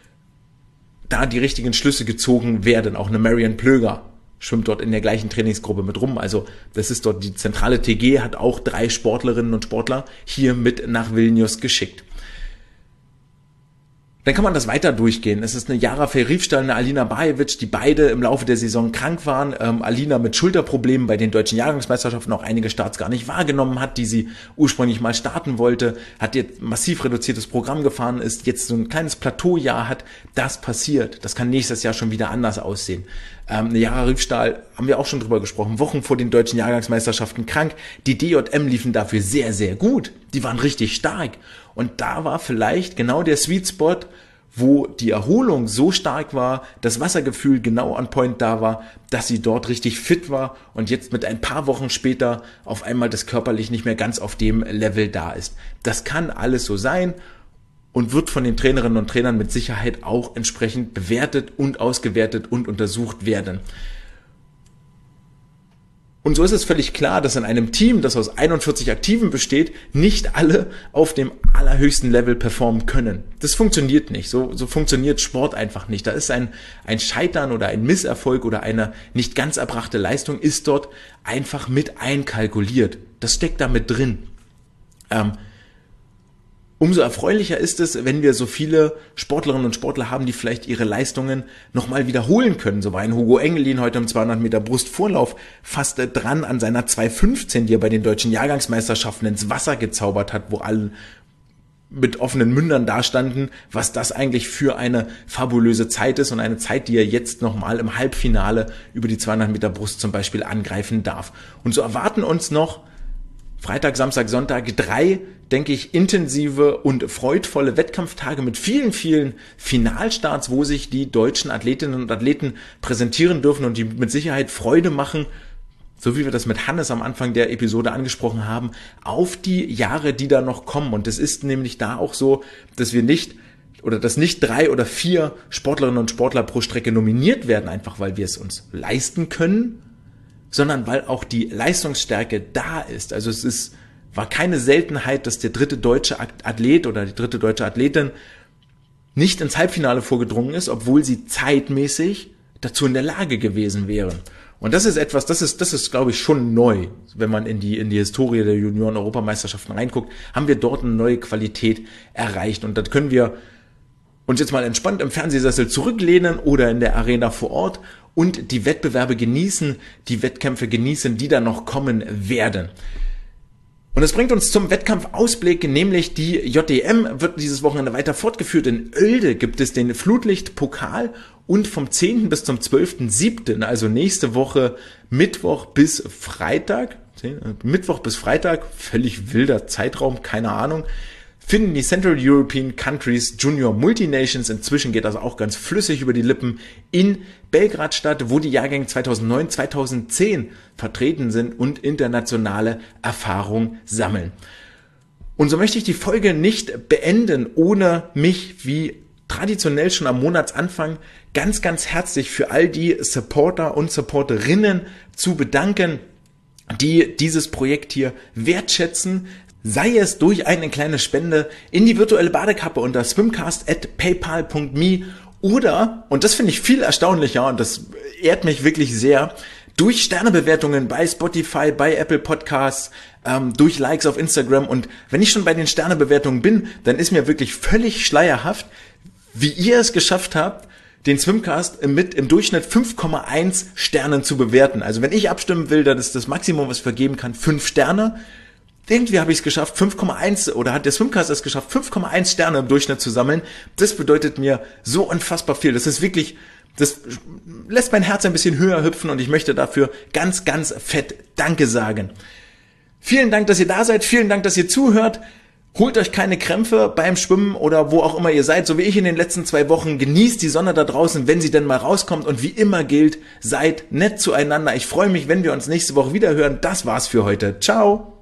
da die richtigen Schlüsse gezogen werden. Auch eine Marion Plöger schwimmt dort in der gleichen Trainingsgruppe mit rum. Also das ist dort die zentrale T G, hat auch drei Sportlerinnen und Sportler hier mit nach Vilnius geschickt. Dann kann man das weiter durchgehen. Es ist eine Jara Ferifstall, eine Alina Bajevic, die beide im Laufe der Saison krank waren. Ähm, Alina mit Schulterproblemen bei den deutschen Jahrgangsmeisterschaften auch einige Starts gar nicht wahrgenommen hat, die sie ursprünglich mal starten wollte, hat jetzt massiv reduziertes Programm gefahren, ist jetzt so ein kleines Plateaujahr hat. Das passiert. Das kann nächstes Jahr schon wieder anders aussehen. Ähm, Jara Riefstahl, haben wir auch schon drüber gesprochen, Wochen vor den deutschen Jahrgangsmeisterschaften krank. Die D J M liefen dafür sehr, sehr gut. Die waren richtig stark. Und da war vielleicht genau der Sweet Spot, wo die Erholung so stark war, das Wassergefühl genau on point da war, dass sie dort richtig fit war und jetzt mit ein paar Wochen später auf einmal das körperlich nicht mehr ganz auf dem Level da ist. Das kann alles so sein und wird von den Trainerinnen und Trainern mit Sicherheit auch entsprechend bewertet und ausgewertet und untersucht werden. Und so ist es völlig klar, dass in einem Team, das aus einundvierzig Aktiven besteht, nicht alle auf dem allerhöchsten Level performen können. Das funktioniert nicht. So, so funktioniert Sport einfach nicht. Da ist ein, ein Scheitern oder ein Misserfolg oder eine nicht ganz erbrachte Leistung ist dort einfach mit einkalkuliert. Das steckt da mit drin. Ähm, Umso erfreulicher ist es, wenn wir so viele Sportlerinnen und Sportler haben, die vielleicht ihre Leistungen nochmal wiederholen können. So war ein Hugo Engelin heute im zweihundert Meter Brustvorlauf fast dran an seiner zwei fünfzehn, die er bei den deutschen Jahrgangsmeisterschaften ins Wasser gezaubert hat, wo alle mit offenen Mündern dastanden, was das eigentlich für eine fabulöse Zeit ist und eine Zeit, die er jetzt nochmal im Halbfinale über die zweihundert Meter Brust zum Beispiel angreifen darf. Und so erwarten uns noch Freitag, Samstag, Sonntag drei, denke ich, intensive und freudvolle Wettkampftage mit vielen, vielen Finalstarts, wo sich die deutschen Athletinnen und Athleten präsentieren dürfen und die mit Sicherheit Freude machen, so wie wir das mit Hannes am Anfang der Episode angesprochen haben, auf die Jahre, die da noch kommen. Und es ist nämlich da auch so, dass wir nicht oder dass nicht drei oder vier Sportlerinnen und Sportler pro Strecke nominiert werden, einfach weil wir es uns leisten können, sondern weil auch die Leistungsstärke da ist. Also es ist, war keine Seltenheit, dass der dritte deutsche Athlet oder die dritte deutsche Athletin nicht ins Halbfinale vorgedrungen ist, obwohl sie zeitmäßig dazu in der Lage gewesen wären. Und das ist etwas, das ist, das ist, glaube ich, schon neu. Wenn man in die, in die Historie der Junioren-Europameisterschaften reinguckt, haben wir dort eine neue Qualität erreicht. Und das können wir uns jetzt mal entspannt im Fernsehsessel zurücklehnen oder in der Arena vor Ort und die Wettbewerbe genießen, die Wettkämpfe genießen, die da noch kommen werden. Und das bringt uns zum Wettkampfausblick, nämlich die J D M wird dieses Wochenende weiter fortgeführt. In Oelde gibt es den Flutlichtpokal und vom zehnten bis zum zwölften siebten, also nächste Woche Mittwoch bis Freitag, Mittwoch bis Freitag, völlig wilder Zeitraum, keine Ahnung, finden die Central European Countries Junior Multinations, inzwischen geht das auch ganz flüssig über die Lippen, in Belgrad statt, wo die Jahrgänge zweitausendneun, zweitausendzehn vertreten sind und internationale Erfahrung sammeln. Und so möchte ich die Folge nicht beenden, ohne mich wie traditionell schon am Monatsanfang ganz, ganz herzlich für all die Supporter und Supporterinnen zu bedanken, die dieses Projekt hier wertschätzen, sei es durch eine kleine Spende in die virtuelle Badekappe unter swimcast at paypal punkt me oder, und das finde ich viel erstaunlicher und das ehrt mich wirklich sehr, durch Sternebewertungen bei Spotify, bei Apple Podcasts, ähm, durch Likes auf Instagram. Und wenn ich schon bei den Sternebewertungen bin, dann ist mir wirklich völlig schleierhaft, wie ihr es geschafft habt, den Swimcast mit im Durchschnitt fünf Komma eins Sternen zu bewerten. Also wenn ich abstimmen will, dann ist das Maximum, was ich vergeben kann, fünf Sterne. Irgendwie habe ich es geschafft, fünf Komma eins, oder hat der Swimcast es geschafft, fünf Komma eins Sterne im Durchschnitt zu sammeln. Das bedeutet mir so unfassbar viel. Das ist wirklich, das lässt mein Herz ein bisschen höher hüpfen und ich möchte dafür ganz, ganz fett Danke sagen. Vielen Dank, dass ihr da seid. Vielen Dank, dass ihr zuhört. Holt euch keine Krämpfe beim Schwimmen oder wo auch immer ihr seid, so wie ich in den letzten zwei Wochen. Genießt die Sonne da draußen, wenn sie denn mal rauskommt. Und wie immer gilt, seid nett zueinander. Ich freue mich, wenn wir uns nächste Woche wieder hören. Das war's für heute. Ciao.